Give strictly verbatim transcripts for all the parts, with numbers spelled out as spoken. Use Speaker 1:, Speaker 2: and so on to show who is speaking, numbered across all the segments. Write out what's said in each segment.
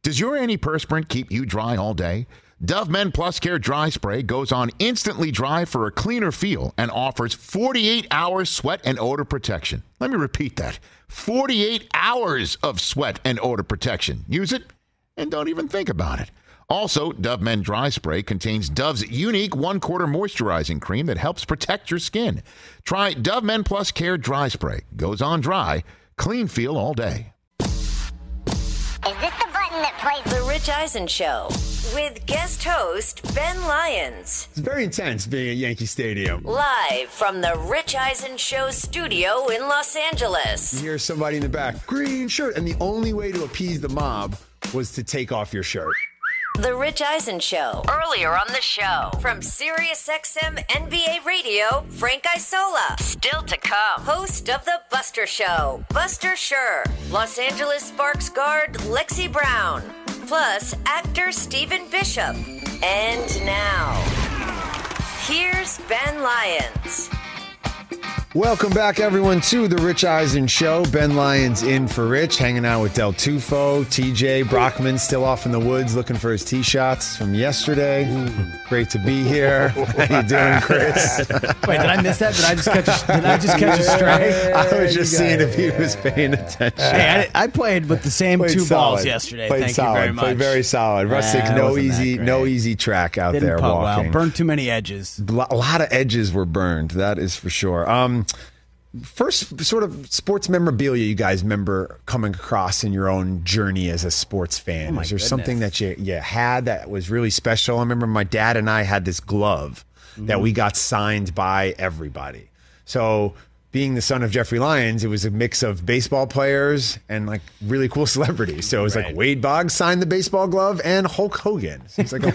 Speaker 1: Does your antiperspirant keep you dry all day? Dove Men Plus Care Dry Spray goes on instantly dry for a cleaner feel and offers forty-eight hours sweat and odor protection. Let me repeat that. forty-eight hours of sweat and odor protection. Use it and don't even think about it. Also, Dove Men Dry Spray contains Dove's unique one-quarter moisturizing cream that helps protect your skin. Try Dove Men Plus Care Dry Spray. Goes on dry, clean feel all day.
Speaker 2: Is this the button that plays
Speaker 3: The Rich Eisen Show with guest host Ben Lyons?
Speaker 4: It's very intense being at Yankee Stadium.
Speaker 3: Live from the Rich Eisen Show studio in Los Angeles.
Speaker 4: You hear somebody in the back, green shirt, and the only way to appease the mob was to take off your shirt.
Speaker 3: The Rich Eisen Show. Earlier on the show, from SiriusXM N B A Radio, Frank Isola. Still to come, host of The Buster Show, Buster Scher. Los Angeles Sparks guard Lexi Brown. Plus, actor Stephen Bishop. And now, here's Ben Lyons.
Speaker 4: Welcome back, everyone, to the Rich Eisen Show. Ben Lyons in for Rich, hanging out with Del Tufo. T J Brockman still off in the woods looking for his tee shots from yesterday. Great to be here. How you doing, Chris?
Speaker 5: Wait, did I miss that? Did I just catch a, did I just catch a stray?
Speaker 4: I was just seeing if he was paying attention.
Speaker 5: Hey, I, I played with the same
Speaker 4: Played
Speaker 5: two
Speaker 4: solid.
Speaker 5: balls yesterday.
Speaker 4: Played
Speaker 5: Thank
Speaker 4: solid.
Speaker 5: you very much.
Speaker 4: Played very solid. Rustic,
Speaker 5: Nah,
Speaker 4: no
Speaker 5: wasn't that
Speaker 4: easy,
Speaker 5: great.
Speaker 4: no easy track out
Speaker 5: Didn't
Speaker 4: there
Speaker 5: putt
Speaker 4: walking.
Speaker 5: well. Burned too many edges.
Speaker 4: A lot of edges were burned. That is for sure. Um, First sort of sports memorabilia you guys remember coming across in your own journey as a sports fan.
Speaker 5: Oh my
Speaker 4: Is there
Speaker 5: goodness.
Speaker 4: something that you, you had that was really special? I remember my dad and I had this glove
Speaker 5: Mm-hmm.
Speaker 4: that we got signed by everybody. So being the son of Jeffrey Lyons, it was a mix of baseball players and like really cool celebrities. So it was
Speaker 5: Right.
Speaker 4: like Wade Boggs signed the baseball glove and Hulk Hogan. So it's like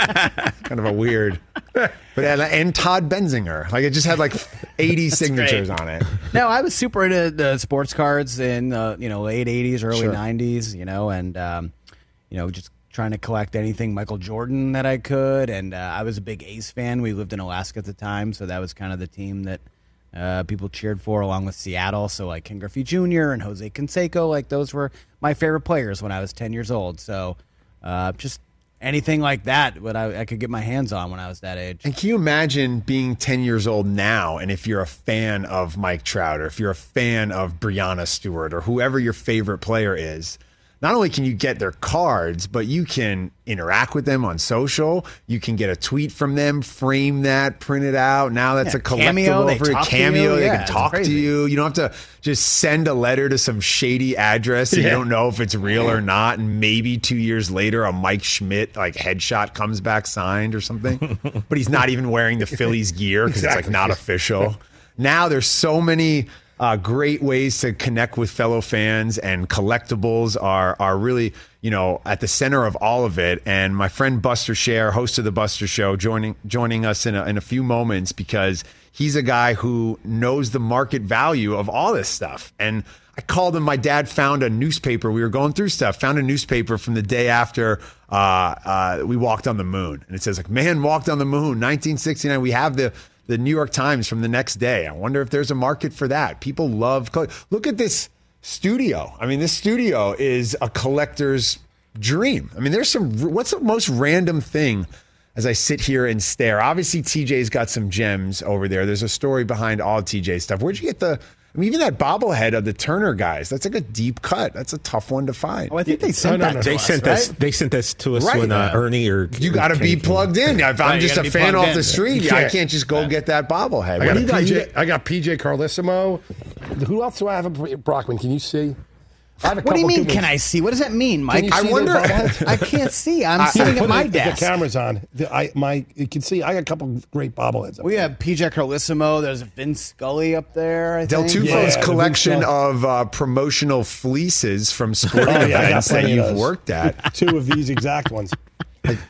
Speaker 4: a, kind of a weird... But and, and Todd Benzinger, like it just had like eighty signatures
Speaker 5: great.
Speaker 4: on it.
Speaker 5: No, I was super into the sports cards in the you know late eighties, early
Speaker 4: Sure.
Speaker 5: nineties. You know, and um, you know just trying to collect anything Michael Jordan that I could. And uh, I was a big Ace fan. We lived in Alaska at the time, so that was kind of the team that uh, people cheered for, along with Seattle. So like Ken Griffey Junior and Jose Canseco, like those were my favorite players when I was ten years old. So uh, just anything like that, what I, I could get my hands on when I was that age.
Speaker 4: And can you imagine being ten years old now, and if you're a fan of Mike Trout, or if you're a fan of Breanna Stewart, or whoever your favorite player is, not only can you get their cards, but you can interact with them on social. You can get a tweet from them, frame that, print it out. Now that's
Speaker 5: Yeah,
Speaker 4: a collectible
Speaker 5: Cameo, they
Speaker 4: for a
Speaker 5: talk to
Speaker 4: cameo.
Speaker 5: you.
Speaker 4: They
Speaker 5: Yeah,
Speaker 4: can
Speaker 5: it's
Speaker 4: talk to
Speaker 5: crazy.
Speaker 4: you. You don't have to just send a letter to some shady address and you don't know if it's real or not. And maybe two years later, a Mike Schmidt like headshot comes back signed or something. But he's not even wearing the Phillies gear because it's like not official. Now there's so many uh, great ways to connect with fellow fans, and collectibles are are really, you know, at the center of all of it. And my friend Buster Scher, host of the Buster Show, joining joining us in a, in a few moments, because he's a guy who knows the market value of all this stuff. And I called him. My dad found a newspaper. We were going through stuff, found a newspaper from the day after uh, uh, we walked on the moon. And it says, like, man walked on the moon, nineteen sixty-nine. We have the the New York Times from the next day. I wonder if there's a market for that. People love, look at this studio. I mean, this studio is a collector's dream. I mean, there's some, what's the most random thing as I sit here and stare? Obviously, T J's got some gems over there. There's a story behind all T J stuff. Where'd you get the, I mean, even that bobblehead of the Turner guys, that's like a deep cut. That's a tough one to find.
Speaker 5: Oh, I think they sent
Speaker 6: No, no,
Speaker 5: that
Speaker 6: no.
Speaker 5: to
Speaker 6: They
Speaker 5: us,
Speaker 6: sent
Speaker 5: right?
Speaker 6: us. They sent us to us
Speaker 4: Right.
Speaker 6: when uh,
Speaker 4: Yeah.
Speaker 6: Ernie or
Speaker 4: You got to be plugged in. If I'm
Speaker 5: Right, you
Speaker 4: just
Speaker 5: gotta
Speaker 4: a
Speaker 5: be
Speaker 4: fan
Speaker 5: plugged
Speaker 4: off
Speaker 5: in.
Speaker 4: the street,
Speaker 6: You
Speaker 4: I
Speaker 6: can't.
Speaker 4: can't just go get that bobblehead.
Speaker 6: I got,
Speaker 4: What
Speaker 6: a
Speaker 4: do you got?
Speaker 6: P
Speaker 4: You
Speaker 6: J,
Speaker 4: got-
Speaker 6: I got P J Carlissimo. Who else do I have? A Brockman, can you see? I have a
Speaker 5: What do you
Speaker 6: couple
Speaker 5: mean,
Speaker 6: people-
Speaker 5: can I see? What does that mean, Mike?
Speaker 6: you
Speaker 4: I
Speaker 6: see the
Speaker 4: wonder-
Speaker 6: bobbleheads?
Speaker 5: I can't see. I'm
Speaker 4: I-
Speaker 5: sitting
Speaker 6: Put
Speaker 5: at my
Speaker 6: the,
Speaker 5: desk.
Speaker 6: The camera's on. The, I, my, you can see I got a couple of great bobbleheads. up
Speaker 5: We
Speaker 6: there.
Speaker 5: have P J Carlissimo. There's Vince Scully up there. I
Speaker 4: Del
Speaker 5: think.
Speaker 4: Tufo's
Speaker 6: Yeah, the
Speaker 4: collection
Speaker 6: Vince
Speaker 4: of uh, promotional fleases from sporting
Speaker 6: Oh, yeah, I got
Speaker 4: events that
Speaker 6: plenty of
Speaker 4: you've
Speaker 6: those.
Speaker 4: worked at.
Speaker 6: Two of these exact ones.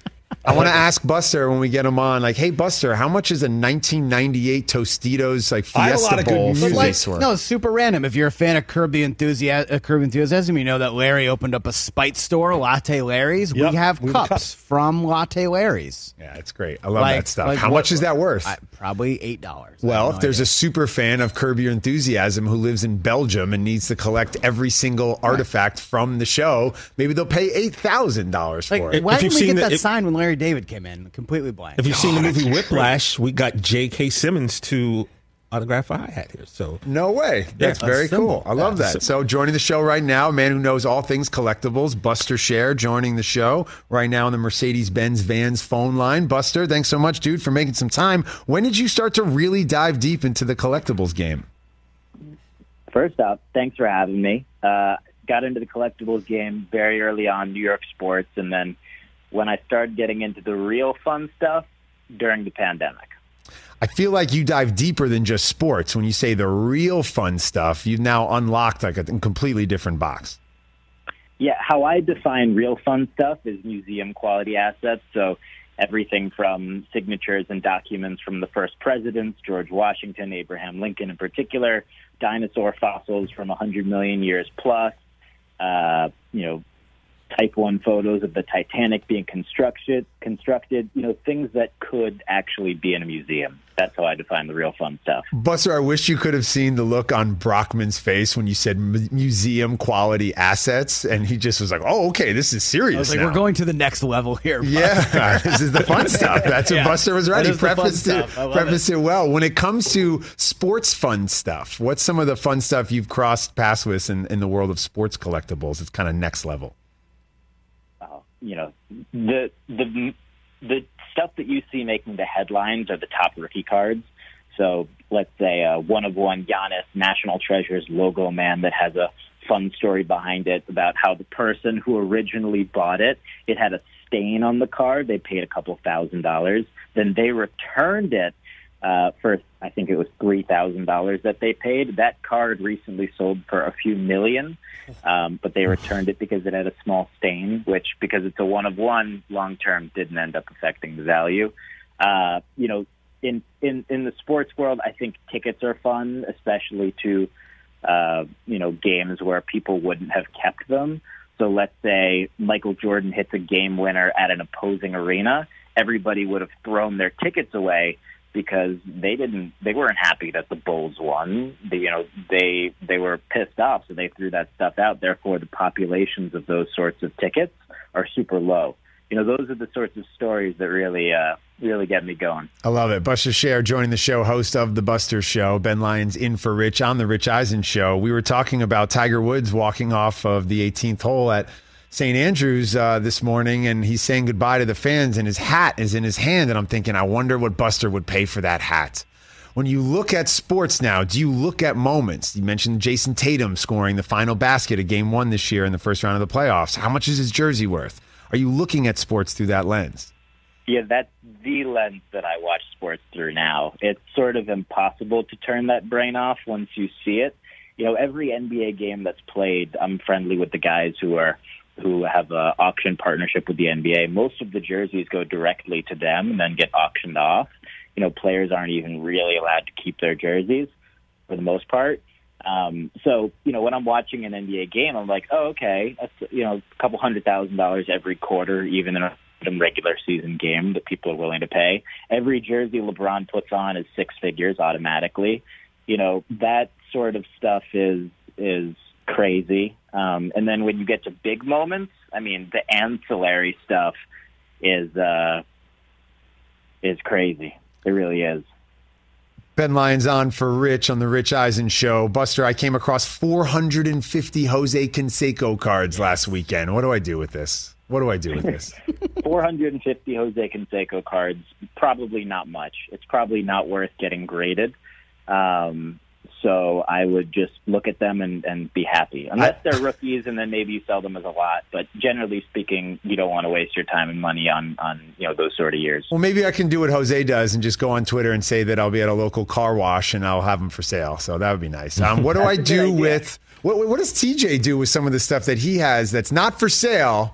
Speaker 4: I want to ask Buster when we get him on, like, hey, Buster, how much is a nineteen ninety-eight Tostitos like
Speaker 7: I have a lot
Speaker 4: Fiesta
Speaker 7: of good
Speaker 4: Bowl
Speaker 7: music.
Speaker 4: for
Speaker 5: Like,
Speaker 4: this one?
Speaker 5: no, it's super random. If you're a fan of Curb the Enthusiasm, uh, Curb Enthusiasm, you know that Larry opened up a Spite store, Latte Larry's.
Speaker 7: Yep,
Speaker 5: we have
Speaker 7: we have
Speaker 5: cups,
Speaker 7: cups.
Speaker 5: from Latte Larry's.
Speaker 4: Yeah, it's great. I love
Speaker 5: Like-
Speaker 4: that stuff.
Speaker 5: like
Speaker 4: how
Speaker 5: what-
Speaker 4: much is that worth?
Speaker 5: I, probably eight dollars.
Speaker 4: Well, if there's a super fan of Curb Your Enthusiasm who lives in Belgium and needs to collect every single artifact from the show, maybe they'll pay eight thousand dollars
Speaker 5: like,
Speaker 4: for it.
Speaker 5: why
Speaker 7: If
Speaker 5: didn't
Speaker 7: you've
Speaker 5: we
Speaker 7: seen
Speaker 5: get
Speaker 7: the-
Speaker 5: that
Speaker 7: if-
Speaker 5: sign when Larry David came in? Completely blank.
Speaker 7: If you've seen the movie Whiplash, we got J K. Simmons to autograph a hi-hat here. So
Speaker 4: No way. That's
Speaker 7: Yeah,
Speaker 4: very
Speaker 7: a symbol.
Speaker 4: cool. I love
Speaker 7: Yeah,
Speaker 4: that. So joining the show right now, a man who knows all things collectibles, Buster Scher, joining the show right now on the Mercedes-Benz Vans phone line. Buster, thanks so much, dude, for making some time. When did you start to really dive deep into the collectibles game?
Speaker 8: First up, thanks for having me. Uh, got into the collectibles game very early on, New York sports, and then when I started getting into the real fun stuff during the pandemic.
Speaker 4: I feel like you dive deeper than just sports. When you say the real fun stuff, you've now unlocked like a completely different box.
Speaker 8: Yeah, how I define real fun stuff is museum quality assets. So everything from signatures and documents from the first presidents, George Washington, Abraham Lincoln in particular, dinosaur fossils from one hundred million years plus, uh, you know, Type one photos of the Titanic being constructed, constructed, you know, things that could actually be in a museum. That's how I define the real fun stuff.
Speaker 4: Buster, I wish you could have seen the look on Brockman's face when you said mu- museum quality assets, and he just was like, "Oh, okay, this is serious."
Speaker 5: I was like,
Speaker 4: now.
Speaker 5: we're going to the next level here.
Speaker 4: Yeah, this is the fun stuff. That's what
Speaker 5: Yeah,
Speaker 4: Buster was right.
Speaker 5: that
Speaker 4: He
Speaker 5: is the fun
Speaker 4: prefaced it,
Speaker 5: stuff. I love
Speaker 4: prefaced it well. When it comes to sports fun stuff, what's some of the fun stuff you've crossed paths with in, in the world of sports collectibles? It's kind of next level.
Speaker 8: You know, the the the stuff that you see making the headlines are the top rookie cards. So let's say a one of one Giannis National Treasures logo man that has a fun story behind it about how the person who originally bought it, it had a stain on the card. They paid a couple thousand dollars. Then they returned it uh, for, I think it was three thousand dollars that they paid. That card recently sold for a few million. Um, but they returned it because it had a small stain, which, because it's a one of one, long term didn't end up affecting the value. Uh, you know, in, in, in the sports world, I think tickets are fun, especially to, uh, you know, games where people wouldn't have kept them. So let's say Michael Jordan hits a game winner at an opposing arena. Everybody would have thrown their tickets away because they didn't, they weren't happy that the Bulls won. They, you know, they they were pissed off, so they threw that stuff out. Therefore, the populations of those sorts of tickets are super low. You know, those are the sorts of stories that really, uh, really get me going.
Speaker 4: I love it. Buster Scher joining the show, host of The Buster Show. Ben Lyons in for Rich on The Rich Eisen Show. We were talking about Tiger Woods walking off of the eighteenth hole at Saint Andrews uh, this morning, and he's saying goodbye to the fans, and his hat is in his hand, and I'm thinking, I wonder what Buster would pay for that hat. When you look at sports now, do you look at moments? You mentioned Jason Tatum scoring the final basket of game one this year in the first round of the playoffs. How much is his jersey worth? Are you looking at sports through that lens?
Speaker 8: Yeah, that's the lens that I watch sports through now. It's sort of impossible to turn that brain off once you see it. You know, every N B A game that's played, I'm friendly with the guys who are who have an auction partnership with the N B A. Most of the jerseys go directly to them and then get auctioned off. You know, players aren't even really allowed to keep their jerseys for the most part. Um, so, you know, when I'm watching an N B A game, I'm like, oh, okay, that's, you know, a couple hundred thousand dollars every quarter, even in a regular season game that people are willing to pay. Every jersey LeBron puts on is six figures automatically. You know, that sort of stuff is is crazy. Um, and then when you get to big moments, I mean, the ancillary stuff is uh, is crazy. It really is.
Speaker 4: Ben Lyons on for Rich on the Rich Eisen Show. Buster, I came across four hundred fifty Jose Canseco cards last weekend. What do I do with this? What do I do with this?
Speaker 8: four hundred fifty Jose Canseco cards, probably not much. It's probably not worth getting graded. Um, so I would just look at them and, and be happy. Unless they're rookies, and then maybe you sell them as a lot. But generally speaking, you don't want to waste your time and money on, on you know those sort of years.
Speaker 4: Well, maybe I can do what Jose does and just go on Twitter and say that I'll be at a local car wash and I'll have them for sale. So that would be nice. Um, what do I do with what, what does T J do with some of the stuff that he has that's not for sale,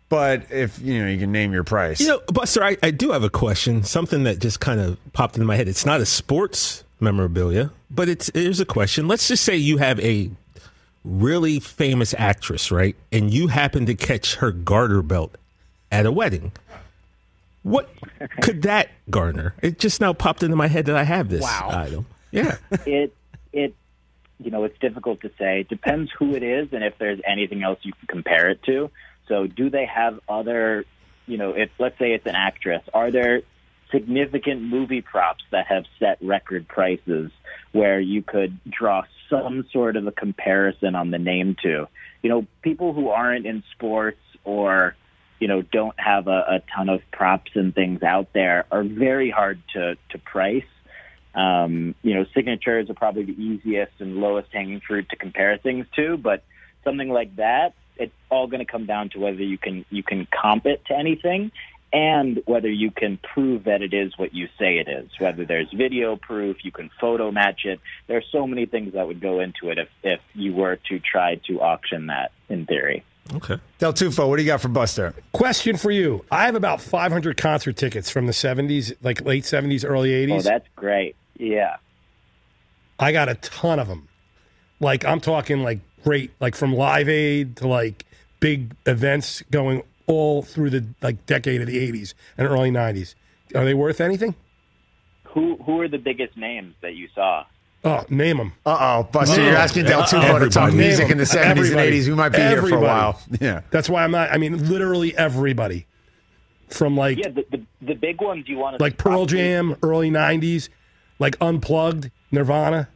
Speaker 4: But if you know, you can name your price.
Speaker 7: You know, Buster, I, I do have a question. Something that just kind of popped into my head. It's not a sports memorabilia, but it's here's a question. Let's just say you have a really famous actress, right? And you happen to catch her garter belt at a wedding. What could that garner? It just now popped into my head that I have this
Speaker 5: Wow.
Speaker 7: item. Yeah.
Speaker 8: It it you know, it's difficult to say. It depends who it is and if there's anything else you can compare it to. So do they have other, you know, if let's say it's an actress, are there significant movie props that have set record prices where you could draw some sort of a comparison on the name to? You know, people who aren't in sports or, you know, don't have a, a ton of props and things out there are very hard to, to price. Um, you know, signatures are probably the easiest and lowest hanging fruit to compare things to, but something like that, it's all going to come down to whether you can you can comp it to anything and whether you can prove that it is what you say it is, whether there's video proof, you can photo match it. There are so many things that would go into it if, if you were to try to auction that in theory.
Speaker 7: Okay.
Speaker 4: Del Tufo, what do you got for Buster?
Speaker 6: Question for you. I have about five hundred concert tickets from the seventies, like late seventies, early
Speaker 8: Oh,
Speaker 6: eighties.
Speaker 8: that's great. Yeah.
Speaker 6: I got a ton of them. Like, I'm talking like great, like from Live Aid to like big events going all through the like decade of the eighties and early nineties. Are they worth anything?
Speaker 8: Who who are the biggest names that you saw?
Speaker 6: Oh, name them.
Speaker 4: Uh-oh, Buster, you're asking Del Tufo to
Speaker 7: Everybody.
Speaker 4: talk music
Speaker 6: Name
Speaker 4: in the
Speaker 6: 'em.
Speaker 4: seventies and
Speaker 6: Everybody.
Speaker 4: eighties. We might be here for a
Speaker 6: Everybody.
Speaker 4: while. Yeah.
Speaker 6: That's why I'm not, I mean, literally everybody. From like,
Speaker 8: Yeah, the the, the big ones you want to
Speaker 6: like Pearl Jam, early nineties, like Unplugged, Nirvana.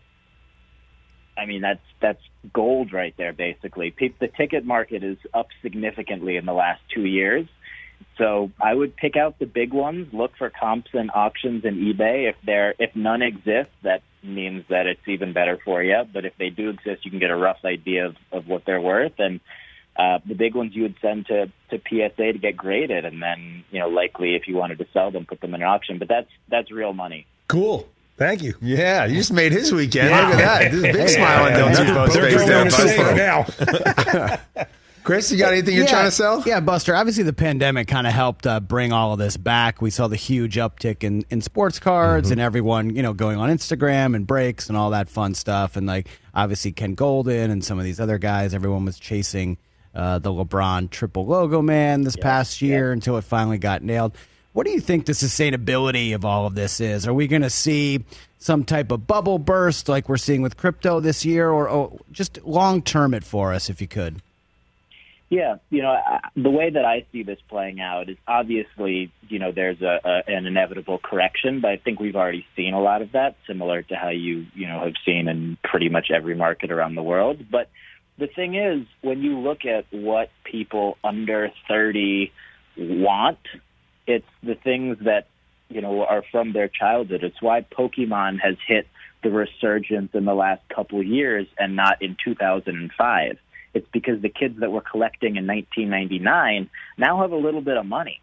Speaker 8: I mean, that's that's gold right there, basically. Pe- The ticket market is up significantly in the last two years. So I would pick out the big ones, look for comps and auctions and eBay. If they're if none exist, that means that it's even better for you. But if they do exist, you can get a rough idea of, of what they're worth. And uh, the big ones you would send to, to P S A to get graded. And then, you know, likely if you wanted to sell them, put them in an auction. But that's that's real money.
Speaker 6: Cool. Thank you.
Speaker 4: Yeah, you just made his weekend. Look at that. There's a big smile on Del Tufo's
Speaker 6: They're
Speaker 4: face
Speaker 6: going
Speaker 4: there,
Speaker 6: in safe
Speaker 4: Buster.
Speaker 6: now.
Speaker 4: Chris, you got anything you're
Speaker 5: Yeah,
Speaker 4: trying to sell?
Speaker 5: Yeah, Buster. Obviously, the pandemic kind of helped uh, bring all of this back. We saw the huge uptick in, in sports cards
Speaker 4: Mm-hmm.
Speaker 5: and everyone, you know, going on Instagram and breaks and all that fun stuff. And like, obviously, Ken Golden and some of these other guys, everyone was chasing uh, the LeBron triple logo man this past year until it finally got nailed. What do you think the sustainability of all of this is? Are we going to see some type of bubble burst like we're seeing with crypto this year, or, or just long term it for us, if you could?
Speaker 8: Yeah, you know, I- the way that I see this playing out is obviously, you know, there's a, a an inevitable correction, but I think we've already seen a lot of that, similar to how you, you know, have seen in pretty much every market around the world. But the thing is, when you look at what people under thirty want, it's the things that, you know, are from their childhood. It's why Pokemon has hit the resurgence in the last couple of years and not in two thousand five. It's because the kids that were collecting in nineteen ninety-nine now have a little bit of money.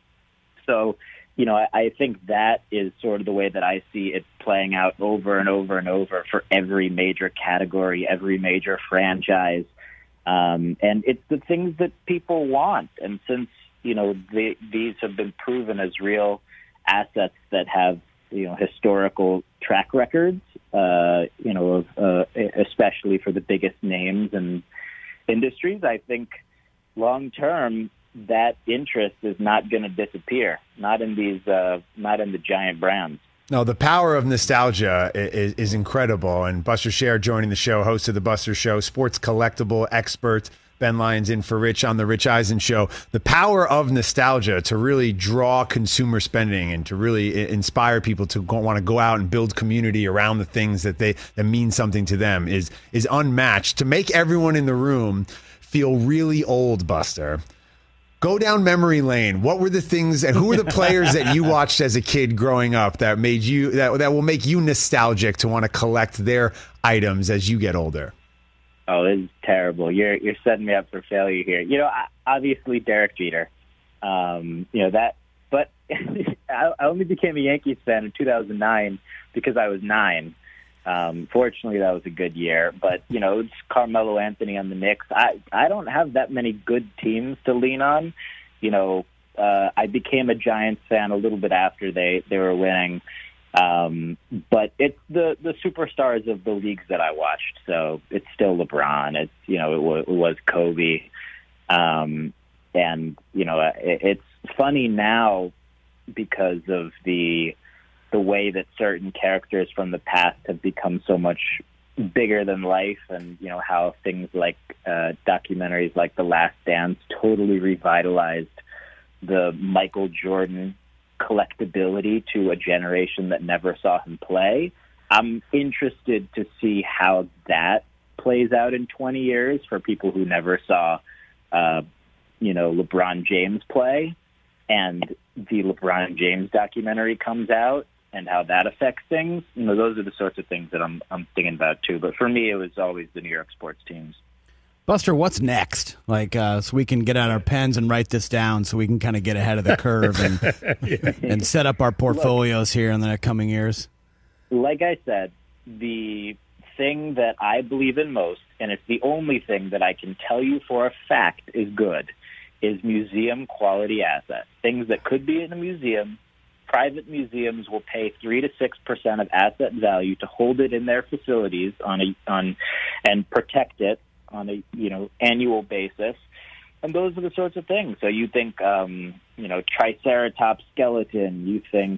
Speaker 8: So, you know, I, I think that is sort of the way that I see it playing out over and over and over for every major category, every major franchise. Um, and it's the things that people want. And since, you know, the, these have been proven as real assets that have, you know, historical track records, uh, you know, of, uh, especially for the biggest names and industries, I think long term that interest is not going to disappear. Not in these, uh, not in the giant brands.
Speaker 4: No, the power of nostalgia is, is incredible. And Buster Scher joining the show, host of the Buster Show, sports collectible expert. Ben Lyons in for Rich on the Rich Eisen Show. The power of nostalgia to really draw consumer spending and to really inspire people to go, want to go out and build community around the things that they that mean something to them is is unmatched. To make everyone in the room feel really old, Buster, go down memory lane. What were the things and who were the players that you watched as a kid growing up that made you that that will make you nostalgic to want to collect their items as you get older?
Speaker 8: Oh, this is terrible. You're you're setting me up for failure here. You know, obviously Derek Jeter. Um, you know that, but I, I only became a Yankees fan in two thousand nine because I was nine. Um, fortunately, that was a good year. But, you know, it's Carmelo Anthony on the Knicks. I, I don't have that many good teams to lean on. You know, uh, I became a Giants fan a little bit after they, they were winning. Um, but it's the, the superstars of the leagues that I watched. So it's still LeBron. It's, you know, it, w- it was Kobe. Um, and, you know, it, it's funny now because of the the way that certain characters from the past have become so much bigger than life, and, you know, how things like uh, documentaries like The Last Dance totally revitalized the Michael Jordan collectability to a generation that never saw him play. I'm interested to see how that plays out in twenty years for people who never saw, uh, you know, LeBron James play, and the LeBron James documentary comes out and how that affects things. You know, those are the sorts of things that I'm I'm thinking about too. But for me, it was always the New York sports teams.
Speaker 5: Buster, what's next? Like, uh, so we can get out our pens and write this down, so we can kind of get ahead of the curve and yeah. and set up our portfolios Look, here in the coming years.
Speaker 8: Like I said, the thing that I believe in most, and it's the only thing that I can tell you for a fact is good, is museum quality assets. Things that could be in a museum. Private museums will pay three to six percent of asset value to hold it in their facilities on a on and protect it on a you know annual basis, and those are the sorts of things. So you think um, you know Triceratops skeleton, you think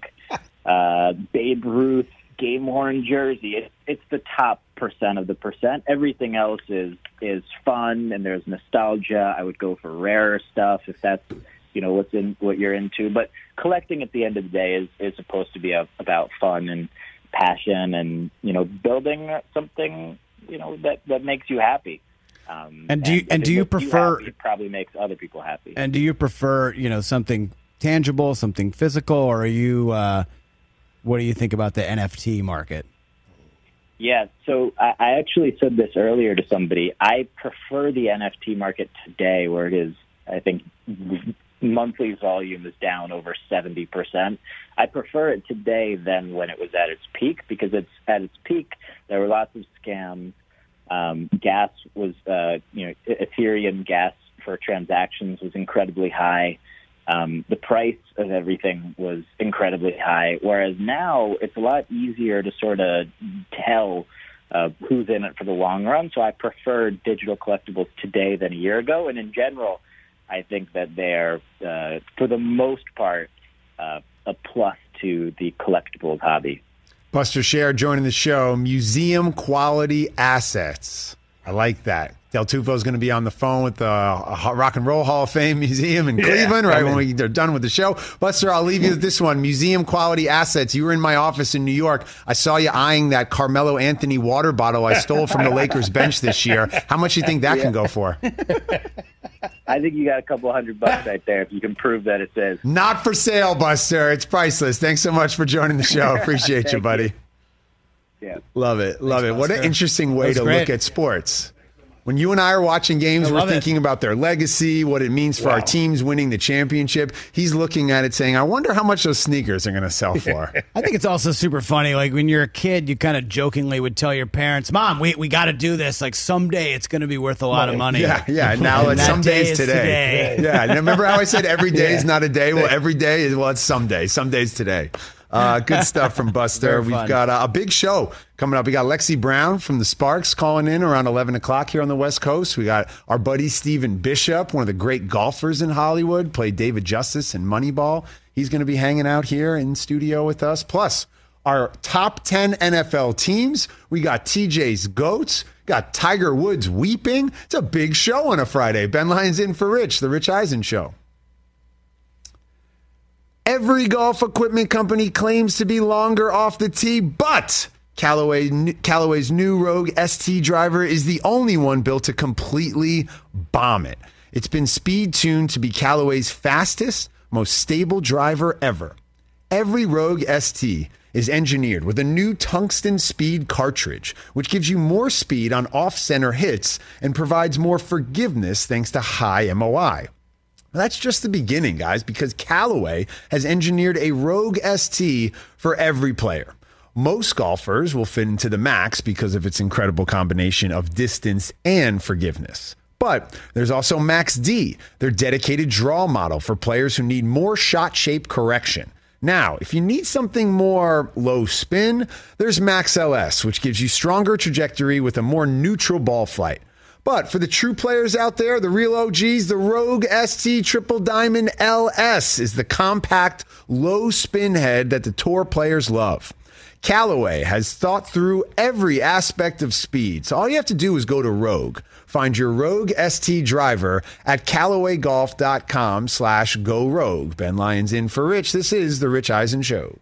Speaker 8: uh, Babe Ruth game worn jersey. It, it's the top percent of the percent. Everything else is is fun and there's nostalgia. I would go for rarer stuff if that's you know what's in what you're into. But collecting at the end of the day is is supposed to be a, about fun and passion and you know building something you know that that makes you happy. Um,
Speaker 5: and do you and, and do you prefer?
Speaker 8: You happy, it probably makes other people happy.
Speaker 5: And do you prefer you know something tangible, something physical, or are you? Uh, what do you think about the N F T market?
Speaker 8: Yeah, so I, I actually said this earlier to somebody. I prefer the N F T market today, where it is. I think monthly volume is down over seventy percent. I prefer it today than when it was at its peak, because it's at its peak there were lots of scams. Um, gas was, uh, you know, Ethereum gas for transactions was incredibly high. Um, the price of everything was incredibly high, whereas now it's a lot easier to sort of tell uh, who's in it for the long run. So I prefer digital collectibles today than a year ago. And in general, I think that they're, uh, for the most part, uh, a plus to the collectibles hobby.
Speaker 4: Buster Scher joining the show. Museum quality assets. I like that. Del Tufo's going to be on the phone with the Rock and Roll Hall of Fame Museum in Cleveland yeah, right when we, they're done with the show. Buster, I'll leave you with this one. Museum quality assets. You were in my office in New York. I saw you eyeing that Carmelo Anthony water bottle I stole from the Lakers bench this year. How much do you think that yeah. can go for?
Speaker 8: I think you got a couple hundred bucks right there if you can prove that it says.
Speaker 4: Not for sale, Buster. It's priceless. Thanks so much for joining the show. Appreciate you, buddy.
Speaker 8: You. Yeah.
Speaker 4: Love it. Love Thanks, it. Buster. What an interesting way to
Speaker 5: great.
Speaker 4: look at sports. When you and I are watching games, we're thinking it. about their legacy, what it means for wow. our teams winning the championship. He's looking at it saying, I wonder how much those sneakers are going to sell for.
Speaker 5: I think it's also super funny. Like when you're a kid, you kind of jokingly would tell your parents, Mom, we we got to do this. Like someday it's going to be worth a lot of money.
Speaker 4: Yeah, yeah. Now it's some days today. today. Yeah. Remember how I said every day yeah. is not a day? Well, every day is, well, it's someday. Some days today. Uh, good stuff from Buster. We've got uh, a big show coming up. We got Lexi Brown from the Sparks calling in around eleven o'clock here on the West Coast. We got our buddy Stephen Bishop, one of the great golfers in Hollywood, played David Justice in Moneyball. He's going to be hanging out here in studio with us. Plus, our top ten N F L teams. We got T J's GOATs. Got Tiger Woods weeping. It's a big show on a Friday. Ben Lyons in for Rich, the Rich Eisen Show. Every golf equipment company claims to be longer off the tee, but Callaway, Callaway's new Rogue S T driver is the only one built to completely bomb it. It's been speed-tuned to be Callaway's fastest, most stable driver ever. Every Rogue S T is engineered with a new tungsten speed cartridge, which gives you more speed on off-center hits and provides more forgiveness thanks to high M O I. That's just the beginning, guys, because Callaway has engineered a Rogue S T for every player. Most golfers will fit into the Max because of its incredible combination of distance and forgiveness. But there's also Max D, their dedicated draw model for players who need more shot shape correction. Now, if you need something more low spin, there's Max L S, which gives you stronger trajectory with a more neutral ball flight. But for the true players out there, the real O Gs, the Rogue S T Triple Diamond L S is the compact, low spin head that the tour players love. Callaway has thought through every aspect of speed, so all you have to do is go to Rogue. Find your Rogue S T driver at CallawayGolf.com slash go Rogue. Ben Lyons in for Rich. This is the Rich Eisen Show.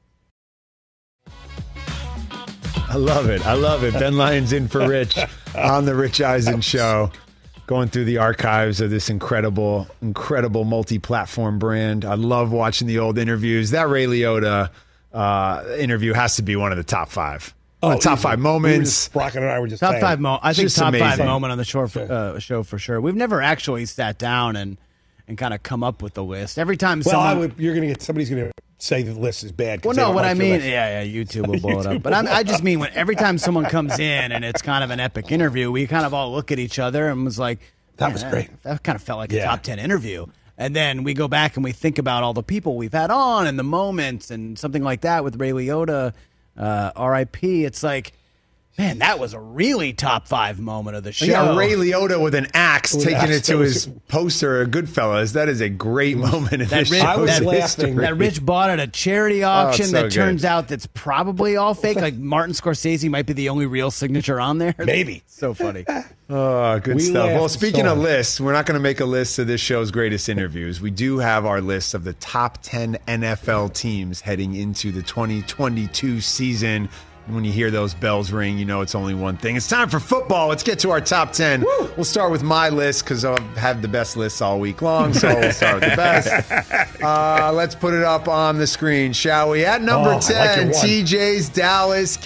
Speaker 4: I love it. I love it. Ben Lyons in for Rich on the Rich Eisen Show. Going through the archives of this incredible, incredible multi-platform brand. I love watching the old interviews. That Ray Liotta uh, interview has to be one of the top five. Oh, uh, top
Speaker 6: easily.
Speaker 4: five moments.
Speaker 6: We Brock and I were just
Speaker 5: top
Speaker 6: saying.
Speaker 5: five mo- I think
Speaker 4: Just
Speaker 5: top
Speaker 4: amazing.
Speaker 5: five moment on the show for, uh, show for sure. We've never actually sat down and and kind of come up with the list. Every time
Speaker 6: Well,
Speaker 5: someone,
Speaker 6: I would, you're going to get somebody's going to say the list is bad. 'cause
Speaker 5: well,
Speaker 6: they
Speaker 5: no,
Speaker 6: don't
Speaker 5: what
Speaker 6: like
Speaker 5: I
Speaker 6: your
Speaker 5: mean,
Speaker 6: list.
Speaker 5: yeah, yeah, YouTube will blow it
Speaker 6: YouTube
Speaker 5: up. But I'm, I just mean when every time someone comes in and it's kind of an epic interview, we kind of all look at each other and was like,
Speaker 6: That
Speaker 5: "Man,
Speaker 6: was great.
Speaker 5: That kind of felt like a
Speaker 6: Yeah.
Speaker 5: top ten interview. And then we go back and we think about all the people we've had on and the moments and something like that with Ray Liotta, uh, R I P. It's like, man, that was a really top five moment of the show.
Speaker 4: Yeah, Ray Liotta with an axe
Speaker 6: With
Speaker 4: taking
Speaker 6: an
Speaker 4: it
Speaker 6: axe,
Speaker 4: to
Speaker 6: that was-
Speaker 4: his poster of Goodfellas. That is a great moment in
Speaker 5: That
Speaker 4: this
Speaker 5: Rich,
Speaker 6: I was
Speaker 4: show's
Speaker 5: that,
Speaker 6: laughing.
Speaker 4: history.
Speaker 5: that Rich bought at a charity auction
Speaker 4: so
Speaker 5: that
Speaker 4: good.
Speaker 5: turns out that's probably all fake. Like Martin Scorsese might be the only real signature on there.
Speaker 6: Maybe.
Speaker 5: So funny.
Speaker 4: Oh, good
Speaker 6: We
Speaker 4: stuff. Well,
Speaker 6: laughed
Speaker 4: speaking
Speaker 6: so
Speaker 4: of
Speaker 6: hard.
Speaker 4: lists, we're not going to make a list of this show's greatest interviews. We do have our list of the top ten N F L teams heading into the twenty twenty-two season. And when you hear those bells ring, you know it's only one thing. It's time for football. Let's get to our top ten. Woo! We'll start with my list because I'll have the best lists all week long, so we'll start with the best. Uh, let's put it up on the screen, shall we? At number
Speaker 6: Oh, I like
Speaker 4: ten,
Speaker 6: your one.
Speaker 4: T J's Dallas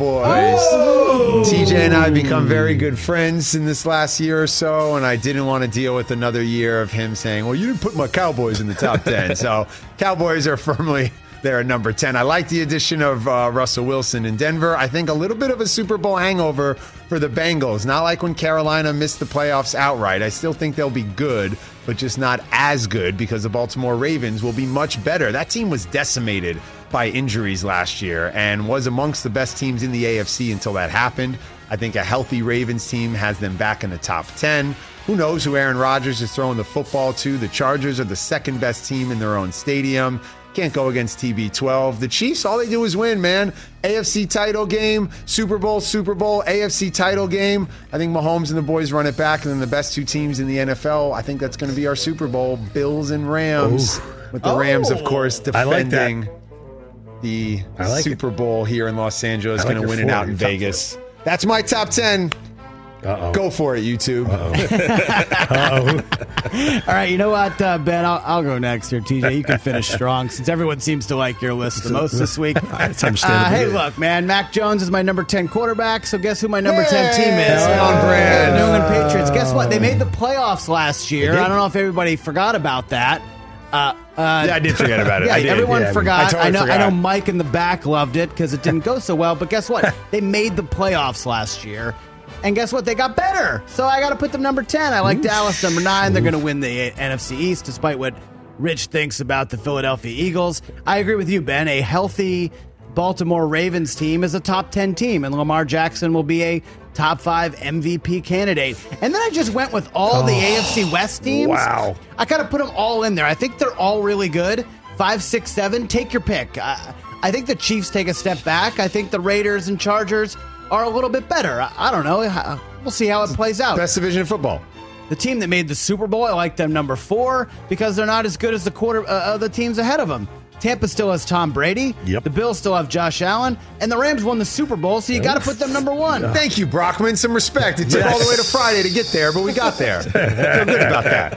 Speaker 4: Cowboys. T J and I have become very good friends in this last year or so, and I didn't want to deal with another year of him saying, well, you didn't put my Cowboys in the top ten. So Cowboys are firmly there at number ten. I like the addition of uh, Russell Wilson in Denver. I think a little bit of a Super Bowl hangover for the Bengals. Not like when Carolina missed the playoffs outright. I still think they'll be good, but just not as good because the Baltimore Ravens will be much better. That team was decimated by injuries last year and was amongst the best teams in the A F C until that happened. I think a healthy Ravens team has them back in the top ten. Who knows who Aaron Rodgers is throwing the football to? The Chargers are the second best team in their own stadium. Can't go against T B twelve. The Chiefs, all they do is win, man. A F C title game, Super Bowl, Super Bowl, A F C title game. I think Mahomes and the boys run it back, and then the best two teams in the N F L, I think that's going to be our Super Bowl, Bills and Rams.
Speaker 6: Ooh.
Speaker 4: With the Rams, of
Speaker 5: Oh.
Speaker 4: course,
Speaker 6: I like that.
Speaker 4: defending the
Speaker 6: I like
Speaker 4: Super Bowl here in Los Angeles,
Speaker 6: I like
Speaker 4: going to
Speaker 6: your
Speaker 4: win it
Speaker 6: four,
Speaker 4: out in
Speaker 6: your top
Speaker 4: Vegas. That's my top ten.
Speaker 6: Uh-oh.
Speaker 4: Go for it, YouTube.
Speaker 6: Uh-oh.
Speaker 5: All right, you know what, uh, Ben? I'll, I'll go next here. T J, you can finish strong since everyone seems to like your list the most this week.
Speaker 7: That's
Speaker 5: Uh,
Speaker 7: understandable.
Speaker 5: hey, look, man, Mac Jones is my number ten quarterback, so guess who my number ten team is?
Speaker 4: Hey, on brand.
Speaker 5: New England Patriots. Guess what? They made the playoffs last year.
Speaker 6: did?
Speaker 5: I don't know if everybody forgot about that. Uh, uh,
Speaker 4: Yeah, I did forget about it.
Speaker 5: Yeah,
Speaker 4: I did.
Speaker 5: everyone
Speaker 6: yeah, I
Speaker 5: forgot.
Speaker 4: totally
Speaker 5: I know.
Speaker 4: forgot.
Speaker 5: I know. Mike in the back loved it because it didn't go so well. But guess what? They made the playoffs last year, and guess what? They got better. So I got to put them number ten. I like Dallas number nine. They're going to win the N F C East, despite what Rich thinks about the Philadelphia Eagles. I agree with you, Ben. A healthy Baltimore Ravens team is a top ten team, and Lamar Jackson will be a top five M V P candidate. And then I just went with all the A F C West teams.
Speaker 6: Wow.
Speaker 5: I kind of put them all in there. I think they're all really good. Five, six, seven. Take your pick. I, I think the Chiefs take a step back. I think the Raiders and Chargers are a little bit better. I, I don't know. We'll see how it plays out.
Speaker 4: Best division of football.
Speaker 5: The team that made the Super Bowl, I like them number four because they're not as good as the quarter uh, other teams ahead of them. Tampa still has Tom Brady.
Speaker 6: Yep.
Speaker 5: The Bills still have Josh Allen, and the Rams won the Super Bowl, so you got to put them number one.
Speaker 4: Thank you, Brockman. Some respect. It took all the way to Friday to get there, but we got there. Feel good about that.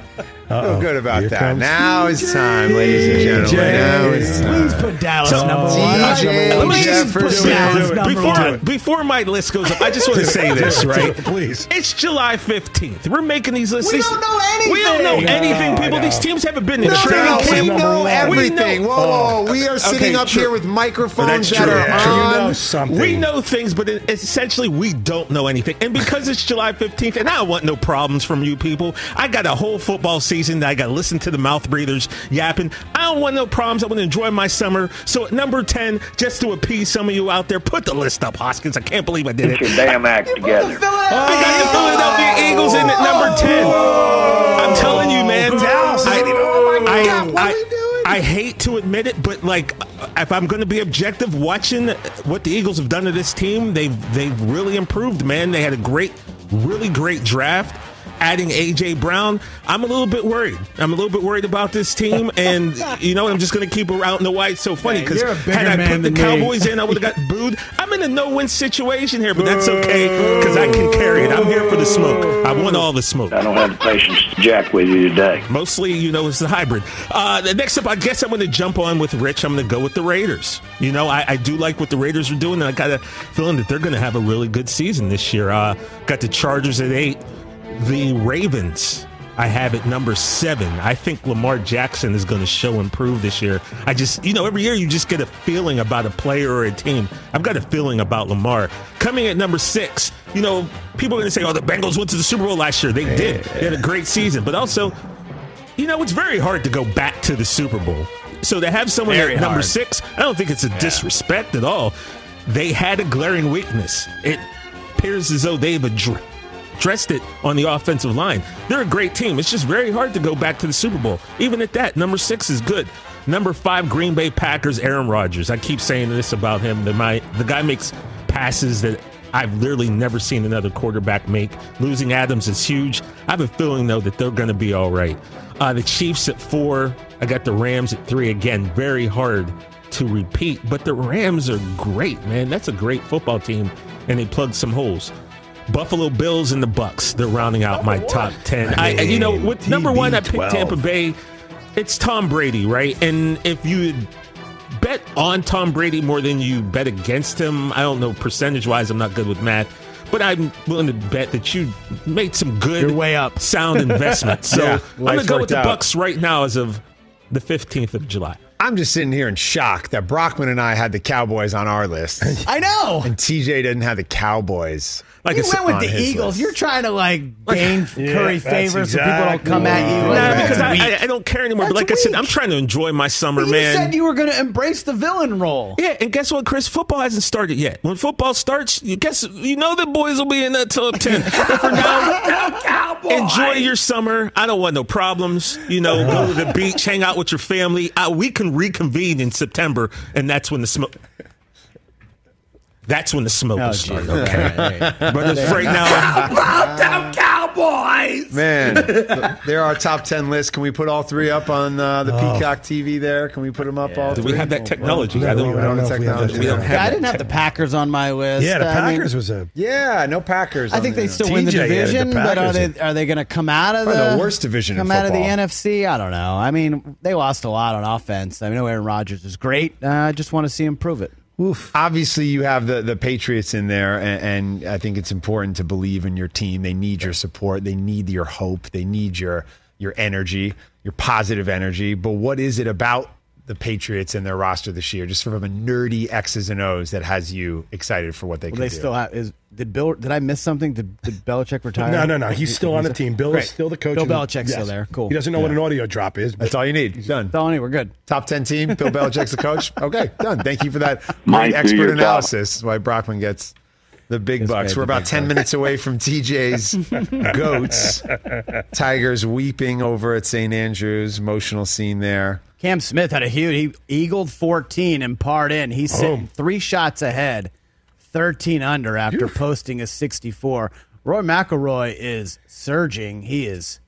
Speaker 4: Feel good about
Speaker 6: Here
Speaker 4: that.
Speaker 6: comes
Speaker 4: Now it's
Speaker 6: D J.
Speaker 4: time, ladies and gentlemen. Now it's
Speaker 5: Please
Speaker 4: time.
Speaker 5: put Dallas
Speaker 7: So-
Speaker 5: number
Speaker 7: D
Speaker 5: one.
Speaker 4: J
Speaker 7: Let me
Speaker 5: Please
Speaker 7: just
Speaker 5: put
Speaker 4: Jefferson.
Speaker 5: Dallas
Speaker 6: Do it.
Speaker 5: number
Speaker 7: Before,
Speaker 5: one.
Speaker 7: before my list goes up, I just want to say this, right?
Speaker 6: Please.
Speaker 7: It's July fifteenth. We're making these lists.
Speaker 5: We
Speaker 7: These-
Speaker 5: don't know anything.
Speaker 7: We don't know
Speaker 5: No,
Speaker 7: anything,
Speaker 6: I
Speaker 7: people.
Speaker 6: know.
Speaker 7: These teams haven't been in
Speaker 4: No,
Speaker 7: training
Speaker 4: no,
Speaker 7: camp.
Speaker 4: we
Speaker 6: Number
Speaker 4: know
Speaker 6: one.
Speaker 4: everything.
Speaker 7: We know-
Speaker 4: Whoa, whoa, we are sitting
Speaker 7: Okay,
Speaker 4: up
Speaker 7: true.
Speaker 4: here with microphones
Speaker 7: That's
Speaker 4: that
Speaker 7: true.
Speaker 4: are
Speaker 7: Yeah.
Speaker 4: on.
Speaker 6: You know something.
Speaker 7: We know things, but it, essentially we don't know anything. And because it's July fifteenth, and I don't want no problems from you people, I got a whole football season that I got to listen to the mouth breathers yapping. I don't want no problems. I want to enjoy my summer. So at number ten, just to appease some of you out there, put the list up, Hoskins. I can't believe I did it.
Speaker 9: Get your damn act together.
Speaker 7: I got the Philadelphia Eagles in at number ten. I'm telling you, man.
Speaker 6: Dallas
Speaker 7: I,
Speaker 6: isn't even-
Speaker 4: oh my
Speaker 7: I-
Speaker 4: God, what
Speaker 7: I-
Speaker 4: are we doing?
Speaker 7: I hate to admit it, but like, if I'm going to be objective, watching what the Eagles have done to this team, they've they've really improved, man. They had a great, really great draft. Adding A J Brown, I'm a little bit worried. I'm a little bit worried about this team, and you know, I'm just going to keep her out in the white. It's so funny because
Speaker 5: you're a bigger
Speaker 7: had I
Speaker 5: man
Speaker 7: put the
Speaker 5: than me.
Speaker 7: Cowboys in, I would have got booed. I'm in a no-win situation here, but that's okay because I can carry it. I'm here for the smoke. I want all the smoke.
Speaker 9: I don't have the patience to jack with you today.
Speaker 7: Mostly, you know, it's the hybrid. Uh, the next up, I guess I'm going to jump on with Rich. I'm going to go with the Raiders. You know, I, I do like what the Raiders are doing, and I got a feeling that they're going to have a really good season this year. Uh, got the Chargers at eight. The Ravens, I have at number seven. I think Lamar Jackson is going to show improve this year. I just, you know, every year you just get a feeling about a player or a team. I've got a feeling about Lamar. Coming at number six, you know, people are going to say, oh, the Bengals went to the Super Bowl last year. They did. They had a great season. But also, you know, it's very hard to go back to the Super Bowl. So to have someone
Speaker 5: Very
Speaker 7: at number
Speaker 5: hard.
Speaker 7: six, I don't think it's a disrespect at all. They had a glaring weakness. It appears as though they've addressed addressed it on the offensive line. They're a great team. It's just very hard to go back to the Super Bowl. Even at that, number six is good. Number five, Green Bay Packers, Aaron Rodgers. I keep saying this about him. That my the guy makes passes that I've literally never seen another quarterback make. Losing Adams is huge. I have a feeling, though, that they're going to be all right. Uh, the Chiefs at four. I got the Rams at three. Again, very hard to repeat, but the Rams are great, man. That's a great football team, and they plugged some holes. Buffalo Bills and the Bucks. They're rounding out my top ten. I, I you know, with number one, I picked Tampa Bay. It's Tom Brady, right? And if you bet on Tom Brady more than you bet against him, I don't know percentage-wise. I'm not good with math, but I'm willing to bet that you made some good,
Speaker 5: You're way up.
Speaker 7: sound investments. So
Speaker 4: Yeah,
Speaker 7: I'm going to
Speaker 4: life's
Speaker 7: go with
Speaker 4: worked
Speaker 7: the
Speaker 4: out.
Speaker 7: Bucks right now as of the fifteenth of July.
Speaker 4: I'm just sitting here in shock that Brockman and I had the Cowboys on our list,
Speaker 5: I know.
Speaker 4: and T J didn't have the Cowboys.
Speaker 7: Like
Speaker 5: You
Speaker 7: I said,
Speaker 5: went
Speaker 4: on
Speaker 5: with the
Speaker 4: his
Speaker 5: Eagles.
Speaker 4: list.
Speaker 5: You're trying to like gain
Speaker 6: Yeah,
Speaker 5: curry
Speaker 6: that's
Speaker 5: favors so people don't
Speaker 6: exactly
Speaker 5: come at you.
Speaker 6: what-
Speaker 7: nah,
Speaker 5: Like,
Speaker 7: because
Speaker 5: that's
Speaker 7: I,
Speaker 5: weak.
Speaker 7: I, I don't care anymore. but
Speaker 5: That's
Speaker 7: like I said,
Speaker 5: weak.
Speaker 7: I'm trying to enjoy my summer,
Speaker 5: You
Speaker 7: man.
Speaker 5: said you were going to embrace the villain role.
Speaker 7: Yeah, and guess what, Chris? Football hasn't started yet. When football starts, you guess you know the boys will be in that top ten. But for now, enjoy your summer. I don't want no problems. You know, go to the beach, hang out with your family. Uh, we can reconvene in September, and that's when the smoke. That's when the smoke will start.
Speaker 5: geez.
Speaker 7: Okay,
Speaker 5: All right, all right.
Speaker 7: but as right now,
Speaker 4: Man, there are top ten lists. Can we put all three up on uh, the Peacock T V there? Can we put them up all
Speaker 7: do
Speaker 4: three?
Speaker 7: we have that technology?
Speaker 6: No,
Speaker 7: I don't,
Speaker 6: we
Speaker 4: I don't know
Speaker 6: know
Speaker 4: if
Speaker 6: if
Speaker 4: we
Speaker 6: we have
Speaker 4: have
Speaker 6: that.
Speaker 7: we don't have
Speaker 5: Yeah, I
Speaker 7: that
Speaker 5: didn't have the Packers on my list.
Speaker 6: Yeah, the
Speaker 5: I mean,
Speaker 6: Packers was a.
Speaker 4: Yeah, no Packers.
Speaker 5: I
Speaker 4: on
Speaker 5: think they
Speaker 4: there.
Speaker 5: still win the
Speaker 6: T J added the
Speaker 5: division, but are
Speaker 6: Packers
Speaker 5: they are they going to come out of
Speaker 4: Probably
Speaker 5: the,
Speaker 4: the worst division in
Speaker 5: Come out of the
Speaker 4: football.
Speaker 5: N F C? I don't know. I mean, they lost a lot on offense. I know Aaron Rodgers is great. Uh, I just want to see him prove it.
Speaker 6: Oof.
Speaker 4: Obviously, you have the, the Patriots in there, and, and I think it's important to believe in your team. They need your support. They need your hope. They need your your energy, your positive energy. But what is it about the Patriots and their roster this year, just from a nerdy X's and O's, that has you excited for what they
Speaker 5: Well,
Speaker 4: can
Speaker 5: they
Speaker 4: do?
Speaker 5: still have is did Bill? Did I miss something? Did, did Belichick retire?
Speaker 6: No, no, no. He's still on the team. Bill
Speaker 5: Great.
Speaker 6: is still the coach.
Speaker 5: Bill
Speaker 6: of the-
Speaker 5: Belichick's still there. Cool.
Speaker 6: He doesn't know what an audio drop is. But
Speaker 4: That's all you need. Done.
Speaker 5: Tony, we're good.
Speaker 4: Top ten team. Bill Belichick's the coach. Okay, done. Thank you for that
Speaker 9: Might
Speaker 4: great
Speaker 9: be
Speaker 4: expert
Speaker 9: your job.
Speaker 4: analysis. That's why Brockman gets the big
Speaker 5: This
Speaker 4: bucks.
Speaker 5: guy's
Speaker 4: We're
Speaker 5: the
Speaker 4: about
Speaker 5: big
Speaker 4: ten
Speaker 5: bucks.
Speaker 4: minutes away from T J's goats. Tigers weeping over at Saint Andrews. Emotional scene there.
Speaker 5: Cam Smith had a huge. He eagled fourteen and parred in. He's sitting
Speaker 6: Boom.
Speaker 5: three shots ahead, thirteen under after posting a sixty-four. Roy McIlroy is surging. He is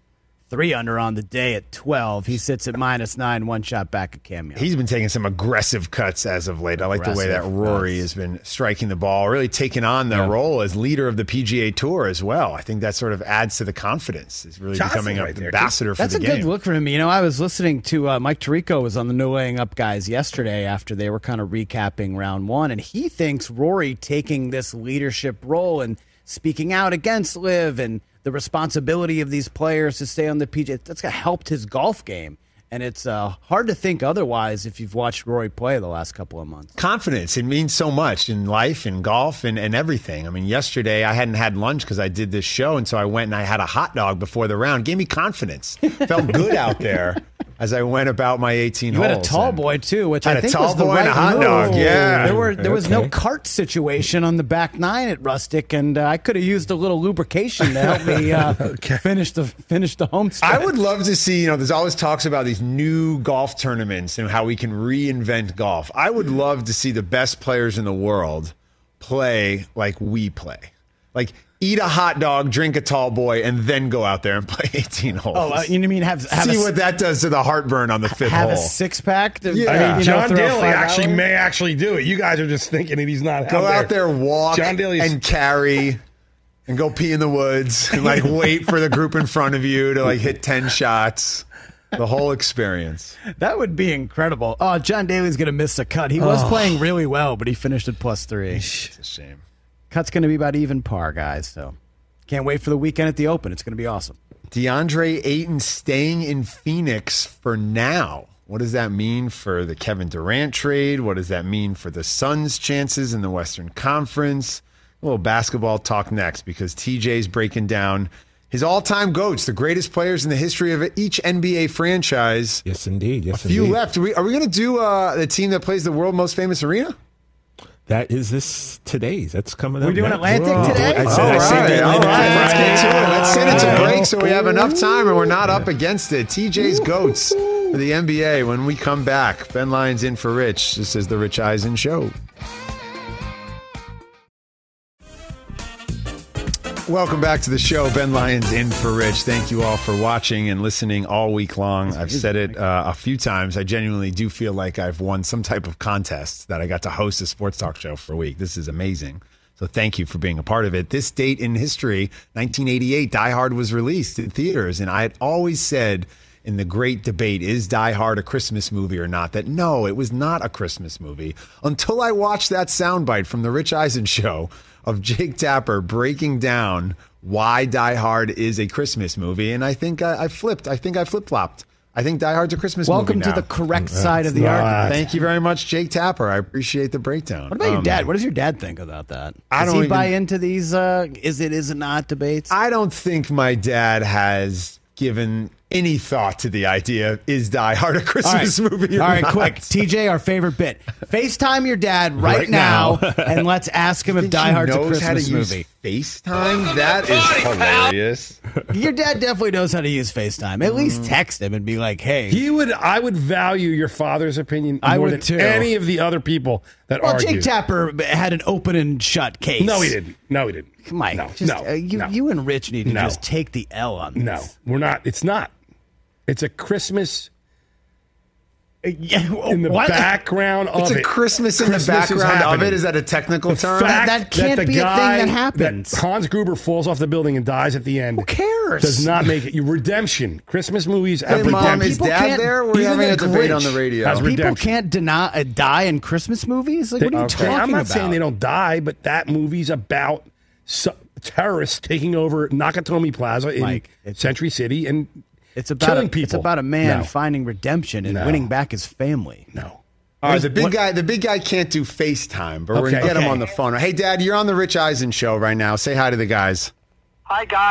Speaker 5: three under on the day at twelve. He sits at minus nine, one shot back at Cam Young.
Speaker 4: He's been taking some aggressive cuts as of late. I like the way that Rory has been striking the ball, really taking on the yeah. role as leader of the P G A Tour as well. I think that sort of adds to the confidence. He's really Johnson becoming right an ambassador for
Speaker 5: That's
Speaker 4: the game.
Speaker 5: That's a good look for him. You know, I was listening to uh, Mike Tirico was on the No Laying Up guys yesterday after they were kind of recapping round one, and he thinks Rory taking this leadership role and speaking out against Liv and the responsibility of these players to stay on the P G A, that's helped his golf game. And it's uh, hard to think otherwise if you've watched Rory play the last couple of months.
Speaker 4: Confidence, it means so much in life, in golf, and, and everything. I mean, yesterday I hadn't had lunch because I did this show, and so I went and I had a hot dog before the round. Gave me confidence. Felt good out there as I went about my eighteen
Speaker 5: you
Speaker 4: holes.
Speaker 5: You had a tall boy, too, which
Speaker 4: I
Speaker 5: I think
Speaker 4: a tall
Speaker 5: was the
Speaker 4: boy
Speaker 5: right
Speaker 4: and a hot
Speaker 5: move.
Speaker 4: dog, yeah.
Speaker 5: There, were, there was
Speaker 7: okay.
Speaker 5: no cart situation on the back nine at Rustic, and uh, I could have used a little lubrication to help me uh, okay. finish the finish the home stretch.
Speaker 4: I would love to see, you know, there's always talks about these new golf Golf tournaments and how we can reinvent golf. I would love to see the best players in the world play like we play. Like eat a hot dog, drink a tall boy, and then go out there and play eighteen holes.
Speaker 5: Oh, uh, you mean have, have
Speaker 4: see
Speaker 5: a,
Speaker 4: what that does to the heartburn on the fifth
Speaker 5: have
Speaker 4: hole.
Speaker 5: Have a six pack. To,
Speaker 4: yeah,
Speaker 6: I mean, John
Speaker 5: know,
Speaker 6: Daly actually
Speaker 5: hours?
Speaker 6: may actually do it. You guys are just thinking that he's not
Speaker 4: go
Speaker 6: out
Speaker 4: out there,
Speaker 6: there
Speaker 4: walk
Speaker 6: John Daly's-
Speaker 4: and carry. And go pee in the woods and like wait for the group in front of you to like hit ten shots. The whole experience.
Speaker 5: That would be incredible. Oh, John Daly's going to miss a cut. He was oh. playing really well, but he finished at plus three.
Speaker 4: It's a shame.
Speaker 5: Cut's going to be about even par, guys. So can't wait for the weekend at the Open. It's going to be awesome.
Speaker 4: DeAndre Ayton staying in Phoenix for now. What does that mean for the Kevin Durant trade? What does that mean for the Suns' chances in the Western Conference? A little basketball talk next because T J's breaking down his all-time GOATs, the greatest players in the history of each N B A franchise.
Speaker 7: Yes, indeed. Yes,
Speaker 4: a few
Speaker 7: indeed.
Speaker 4: left. Are we, are we going to do uh, the team that plays the world's most famous arena?
Speaker 7: That is this today's. That's coming
Speaker 5: up. We're doing Atlantic Whoa. today?
Speaker 7: I said,
Speaker 4: all
Speaker 7: I
Speaker 4: right,
Speaker 7: said the
Speaker 4: all
Speaker 7: Atlantic
Speaker 4: right. Let's get to it. Let's send it to break so we have
Speaker 7: Oh.
Speaker 4: enough time and we're not up against it. T J's GOATs for the N B A when we come back. Ben Lyons in for Rich. This is the Rich Eisen Show. Welcome back to the show. Ben Lyons in for Rich. Thank you all for watching and listening all week long. I've said it uh, a few times. I genuinely do feel like I've won some type of contest that I got to host a sports talk show for a week. This is amazing. So thank you for being a part of it. This date in history, nineteen eighty-eight, Die Hard was released in theaters. And I had always said in the great debate, is Die Hard a Christmas movie or not, that no, it was not a Christmas movie until I watched that soundbite from the Rich Eisen Show of Jake Tapper breaking down why Die Hard is a Christmas movie. And I think I, I flipped. I think I flip-flopped. I think Die Hard's a Christmas
Speaker 5: Welcome
Speaker 4: movie now.
Speaker 5: to the correct side of the argument.
Speaker 4: Thank you very much, Jake Tapper. I appreciate the breakdown.
Speaker 5: What about um, your dad? What does your dad think about that?
Speaker 4: I
Speaker 5: does
Speaker 4: don't
Speaker 5: he
Speaker 4: even,
Speaker 5: buy into these uh, is it, is it not debates?
Speaker 4: I don't think my dad has given any thought to the idea, is Die Hard a Christmas
Speaker 5: All right.
Speaker 4: movie or
Speaker 5: All right,
Speaker 4: not?
Speaker 5: quick. T J, our favorite bit. FaceTime your dad right,
Speaker 4: Right
Speaker 5: now,
Speaker 4: now.
Speaker 5: and let's ask him if Die Hard's a Christmas
Speaker 4: how to
Speaker 5: movie.
Speaker 4: Use FaceTime? That is hilarious.
Speaker 5: Your dad definitely knows how to use FaceTime. At least text him and be like, hey.
Speaker 6: He would. I would value your father's opinion more
Speaker 5: I would
Speaker 6: than
Speaker 5: too.
Speaker 6: any of the other people that
Speaker 5: well,
Speaker 6: argue.
Speaker 5: Jake Tapper had an open and shut case.
Speaker 6: No, he didn't. No, he didn't.
Speaker 5: Mike,
Speaker 6: no,
Speaker 5: just,
Speaker 6: no,
Speaker 5: uh, you,
Speaker 6: no.
Speaker 5: you and Rich need to
Speaker 6: No.
Speaker 5: just take the L on this.
Speaker 6: No, we're not. It's not. It's a Christmas
Speaker 5: Uh, yeah,
Speaker 6: in the
Speaker 5: what?
Speaker 6: background of
Speaker 4: It's a
Speaker 6: it.
Speaker 4: Christmas in
Speaker 6: Christmas
Speaker 4: the
Speaker 6: is
Speaker 4: background of
Speaker 6: happening.
Speaker 4: it. Is that a technical
Speaker 6: The
Speaker 4: term?
Speaker 6: fact
Speaker 5: That can't
Speaker 6: the
Speaker 5: be a thing
Speaker 6: guy
Speaker 5: that happens.
Speaker 6: Hans Gruber falls off the building and dies at the end.
Speaker 5: Who cares?
Speaker 6: Does not make it. You redemption. Christmas movies have
Speaker 4: Hey, Mom,
Speaker 6: redemption.
Speaker 4: is
Speaker 5: People
Speaker 4: Dad
Speaker 5: can't-
Speaker 4: there? We're
Speaker 6: Even
Speaker 4: having
Speaker 6: the
Speaker 4: a debate
Speaker 6: Grinch
Speaker 4: on the radio.
Speaker 6: has
Speaker 5: People
Speaker 6: redemption.
Speaker 5: can't deny, uh, die in Christmas movies? Like, what are you
Speaker 6: Okay,
Speaker 5: talking
Speaker 6: I'm not
Speaker 5: about?
Speaker 6: saying they don't die, but that movie's about so, terrorists taking over Nakatomi Plaza in
Speaker 5: Mike, it's-
Speaker 6: Century City and
Speaker 5: It's about
Speaker 6: killing
Speaker 5: a,
Speaker 6: people.
Speaker 5: It's about a man
Speaker 6: No.
Speaker 5: finding redemption and
Speaker 6: No.
Speaker 5: winning back his family.
Speaker 6: no.
Speaker 4: All right, the big
Speaker 6: What-
Speaker 4: guy. The big guy can't do FaceTime, but we're
Speaker 6: Okay,
Speaker 4: gonna get him
Speaker 5: okay.
Speaker 4: on the phone. Hey, Dad, you're on the Rich Eisen Show right now. Say hi to the guys.
Speaker 10: Hi, guys.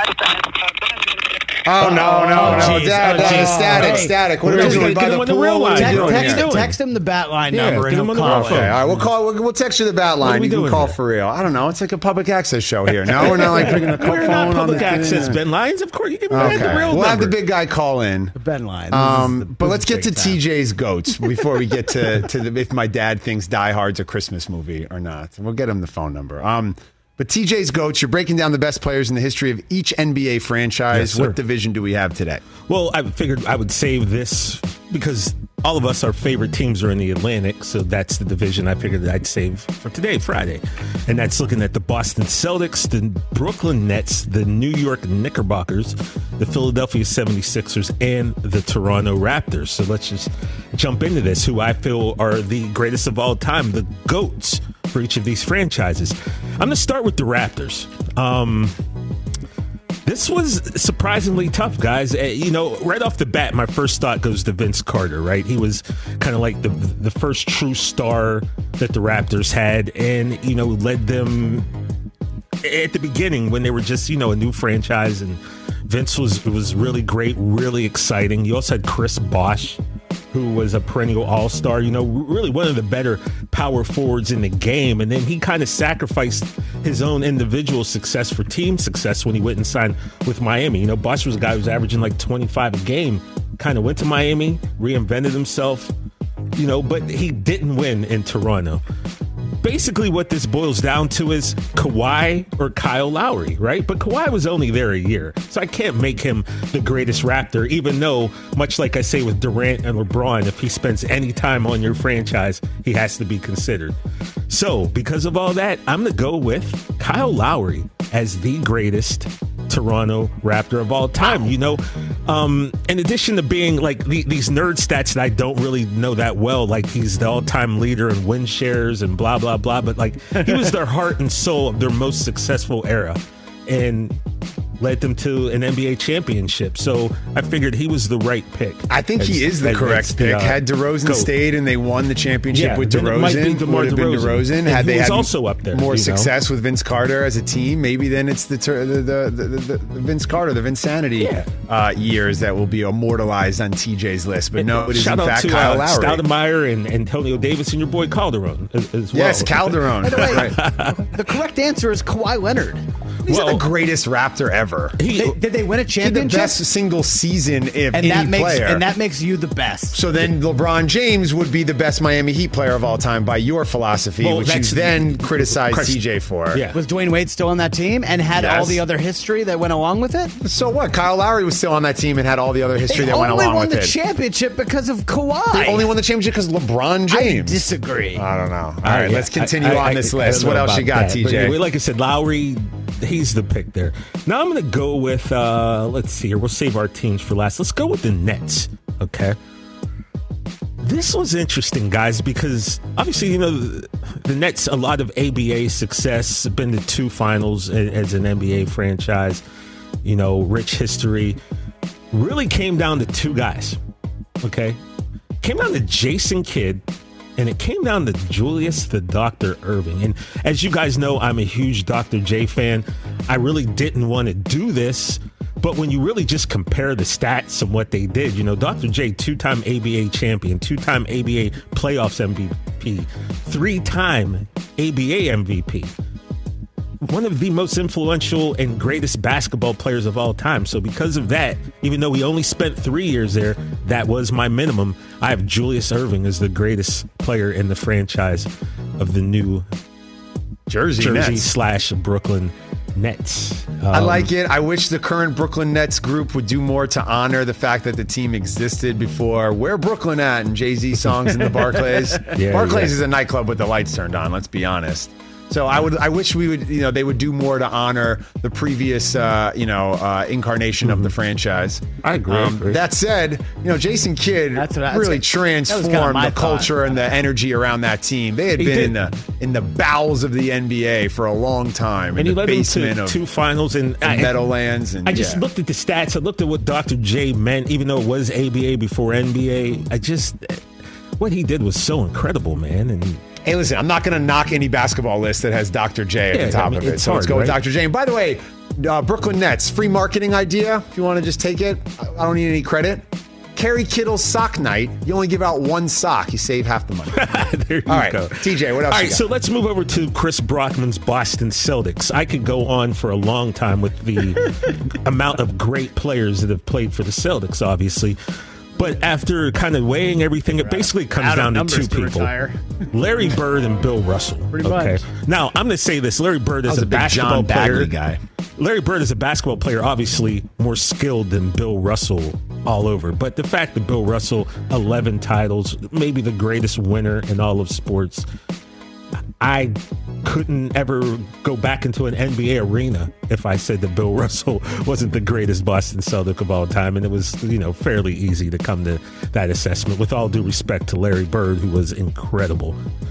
Speaker 4: Oh no, no, no,
Speaker 5: geez.
Speaker 4: Dad,
Speaker 5: Oh,
Speaker 4: Dad,
Speaker 5: geez.
Speaker 4: static,
Speaker 5: Hey,
Speaker 4: static. What
Speaker 7: we're
Speaker 4: are we
Speaker 7: just
Speaker 4: doing
Speaker 7: gonna
Speaker 4: by
Speaker 7: get
Speaker 4: the
Speaker 7: him on the
Speaker 4: pool?
Speaker 7: real
Speaker 4: What are
Speaker 7: line.
Speaker 4: we
Speaker 5: Text,
Speaker 4: doing
Speaker 5: text,
Speaker 4: here?
Speaker 5: him, text him the bat line
Speaker 7: Yeah,
Speaker 5: number
Speaker 7: get
Speaker 5: and
Speaker 7: him
Speaker 5: he'll
Speaker 7: on the
Speaker 5: call
Speaker 7: real
Speaker 5: it.
Speaker 7: phone.
Speaker 4: Okay, all right, we'll call. We'll, we'll text you the bat line.
Speaker 7: we
Speaker 4: You can
Speaker 7: doing
Speaker 4: call
Speaker 7: here?
Speaker 4: for real. I don't know. It's like a public access show here. No, we're not like picking the
Speaker 7: We're
Speaker 4: phone
Speaker 7: not
Speaker 4: on
Speaker 7: public
Speaker 4: the
Speaker 7: access,
Speaker 4: thing.
Speaker 7: Ben Lyons. Of course, you can
Speaker 4: Okay,
Speaker 7: the real
Speaker 4: we'll have the
Speaker 7: number.
Speaker 4: big guy call in.
Speaker 5: The Ben line. This is the-
Speaker 4: Um, but
Speaker 5: this
Speaker 4: let's
Speaker 5: is
Speaker 4: get to
Speaker 5: big time.
Speaker 4: T J's goats before we get to, to the, if my dad thinks Die Hard's a Christmas movie or not. We'll get him the phone number. Um, But T J's GOAT, you're breaking down the best players in the history of each N B A franchise.
Speaker 7: Yes,
Speaker 4: what
Speaker 7: sir.
Speaker 4: division do we have today?
Speaker 7: Well, I figured I would save this because all of us, our favorite teams are in the Atlantic, so that's the division I figured that I'd save for today, Friday. And that's looking at the Boston Celtics, the Brooklyn Nets, the New York Knickerbockers, the Philadelphia seventy-sixers, and the Toronto Raptors. So let's just jump into this, who I feel are the greatest of all time, the GOATs for each of these franchises. I'm going to start with the Raptors. Um... This was surprisingly tough, guys. Uh, you know, right off the bat, my first thought goes to Vince Carter, right? He was kind of like the the first true star that the Raptors had, and, you know, led them at the beginning when they were just, you know, a new franchise. And Vince was was really great, really exciting. You also had Chris Bosh, who was a perennial all-star, you know, really one of the better power forwards in the game. And then he kind of sacrificed his own individual success for team success when he went and signed with Miami. You know, Bosh was a guy who was averaging like twenty-five a game, kind of went to Miami, reinvented himself, you know, but he didn't win in Toronto. Basically, what this boils down to is Kawhi or Kyle Lowry, right? But Kawhi was only there a year, so I can't make him the greatest Raptor, even though, much like I say with Durant and LeBron, if he spends any time on your franchise, he has to be considered. So, because of all that, I'm going to go with Kyle Lowry as the greatest Toronto Raptor of all time. You know, um, in addition to being like the, these nerd stats that I don't really know that well, like he's the all-time leader in win shares and blah, blah, blah, but like he was their heart and soul of their most successful era and led them to an N B A championship. So I figured he was the right pick.
Speaker 4: I think
Speaker 7: as,
Speaker 4: he is the
Speaker 7: as,
Speaker 4: correct
Speaker 7: as
Speaker 4: pick.
Speaker 7: the, uh,
Speaker 4: Had DeRozan
Speaker 7: GOAT.
Speaker 4: stayed and they won the championship
Speaker 7: Yeah,
Speaker 4: with
Speaker 7: then it might be
Speaker 4: DeRozan,
Speaker 7: DeMar
Speaker 4: would have been
Speaker 7: DeRozan.
Speaker 4: DeRozan.
Speaker 7: And
Speaker 4: Had
Speaker 7: he
Speaker 4: they
Speaker 7: was
Speaker 4: had
Speaker 7: also up there,
Speaker 4: more
Speaker 7: you know?
Speaker 4: success with Vince Carter as a team, maybe then it's the the the, the, the, the Vince Carter, the Vinsanity
Speaker 7: Yeah.
Speaker 4: uh, years that will be immortalized on T J's list. But no, it is
Speaker 7: Shout
Speaker 4: in
Speaker 7: out
Speaker 4: fact
Speaker 7: to
Speaker 4: Kyle
Speaker 7: uh,
Speaker 4: Lowry.
Speaker 7: Stoudemire and Antonio Davis and your boy Calderon as, as well.
Speaker 4: Yes, Calderon.
Speaker 5: By the way,
Speaker 4: Right.
Speaker 5: the correct answer is Kawhi Leonard.
Speaker 4: He's
Speaker 7: Well,
Speaker 4: the greatest Raptor ever.
Speaker 7: He,
Speaker 5: They, did they win a
Speaker 4: He had the
Speaker 5: championship?
Speaker 4: best single season of
Speaker 5: and
Speaker 4: any
Speaker 5: that makes
Speaker 4: player.
Speaker 5: and that makes you the best.
Speaker 4: So then LeBron James would be the best Miami Heat player of all time by your philosophy,
Speaker 7: Well,
Speaker 4: which you
Speaker 7: that's-
Speaker 4: then criticized
Speaker 7: Chris-
Speaker 4: T J for.
Speaker 7: Yeah.
Speaker 5: Was Dwayne Wade still on that team and had
Speaker 4: Yes.
Speaker 5: all the other history that went along with it?
Speaker 4: So what? Kyle Lowry was still on that team and had all the other history
Speaker 5: They
Speaker 4: that went
Speaker 5: only
Speaker 4: along
Speaker 5: won
Speaker 4: with
Speaker 5: the
Speaker 4: it.
Speaker 5: championship because of Kawhi.
Speaker 4: They only won the championship because LeBron
Speaker 5: I
Speaker 4: James.
Speaker 5: disagree.
Speaker 4: I don't know. All
Speaker 7: All
Speaker 4: right,
Speaker 7: right,
Speaker 4: let's
Speaker 7: yeah.
Speaker 4: continue
Speaker 7: I- I-
Speaker 4: on this
Speaker 7: I- I
Speaker 4: list.
Speaker 7: don't
Speaker 4: What
Speaker 7: know
Speaker 4: else you
Speaker 7: about
Speaker 4: got,
Speaker 7: that.
Speaker 4: T
Speaker 7: But
Speaker 4: J?
Speaker 7: anyway, like I said, Lowry, he's the pick there. Now I'm going to go with, uh, let's see here. We'll save our teams for last. Let's go with the Nets, okay? This was interesting, guys, because obviously, you know, the, the Nets, a lot of A B A success, been to two finals a- as an N B A franchise, you know, rich history. Really came down to two guys, okay? Came down to Jason Kidd, and it came down to Julius the Doctor Irving. And as you guys know, I'm a huge Doctor J fan. I really didn't want to do this, but when you really just compare the stats and what they did, you know, Doctor J, two-time A B A champion, two-time A B A playoffs M V P, three-time A B A M V P. One of the most influential and greatest basketball players of all time. So because of that, even though he only spent three years there, that was my minimum. I have Julius Irving as the greatest player in the franchise of the new
Speaker 4: Jersey,
Speaker 7: Jersey
Speaker 4: Nets.
Speaker 7: slash Brooklyn Nets.
Speaker 4: I
Speaker 7: Um,
Speaker 4: like it. I wish the current Brooklyn Nets group would do more to honor the fact that the team existed before Where Brooklyn At and Jay-Z songs in the Barclays.
Speaker 7: Yeah,
Speaker 4: Barclays
Speaker 7: yeah.
Speaker 4: is a nightclub with the lights turned on, let's be honest. So I would, I wish we would, you know, they would do more to honor the previous, uh, you know, uh, incarnation of the franchise.
Speaker 7: I agree, I agree.
Speaker 4: That said, you know, Jason Kidd
Speaker 5: That's what I-
Speaker 4: really
Speaker 5: that's what- that was kinda
Speaker 4: transformed
Speaker 5: my
Speaker 4: the culture
Speaker 5: thought.
Speaker 4: and the energy around that team. They had
Speaker 7: He
Speaker 4: been
Speaker 7: did.
Speaker 4: in the in the bowels of the N B A for a long time,
Speaker 7: and
Speaker 4: in
Speaker 7: he
Speaker 4: the
Speaker 7: led them
Speaker 4: basement
Speaker 7: to
Speaker 4: of
Speaker 7: two finals. And I,
Speaker 4: Meadowlands. And
Speaker 7: I just
Speaker 4: yeah.
Speaker 7: looked at the stats. I looked at what Doctor J meant, even though it was A B A before N B A. I just, what he did was so incredible, man. And
Speaker 4: Hey, listen, I'm not going to knock any basketball list that has Doctor J at
Speaker 7: Yeah,
Speaker 4: the top
Speaker 7: I mean,
Speaker 4: of it.
Speaker 7: it's
Speaker 4: So let's
Speaker 7: hard,
Speaker 4: go with
Speaker 7: right?
Speaker 4: Doctor J. And by the way, uh, Brooklyn Nets, free marketing idea, if you want to just take it. I I don't need any credit. Kerry Kittle's sock night. You only give out one sock. You save half the money.
Speaker 7: there you
Speaker 4: All right,
Speaker 7: go.
Speaker 4: T J, what else
Speaker 7: All
Speaker 4: you
Speaker 7: right,
Speaker 4: got?
Speaker 7: so let's move over to Chris Brockman's Boston Celtics. I could go on for a long time with the amount of great players that have played for the Celtics, obviously. But after kind of weighing everything, it basically comes
Speaker 5: Out of
Speaker 7: down to
Speaker 5: numbers
Speaker 7: two
Speaker 5: to
Speaker 7: people.
Speaker 5: retire.
Speaker 7: Larry Bird and Bill Russell.
Speaker 5: Pretty
Speaker 7: okay.
Speaker 5: much.
Speaker 7: Now, I'm going to say this. Larry Bird
Speaker 4: I
Speaker 7: is
Speaker 4: was
Speaker 7: a,
Speaker 4: a big
Speaker 7: basketball
Speaker 4: John
Speaker 7: player.
Speaker 4: Bagley guy.
Speaker 7: Larry Bird is a basketball player, obviously more skilled than Bill Russell all over. But the fact that Bill Russell, eleven titles, maybe the greatest winner in all of sports, I couldn't ever go back into an N B A arena if I said that Bill Russell wasn't the greatest Boston Celtic of all time. And it was, you know, fairly easy to come to that assessment, with all due respect to Larry Bird, who was incredible.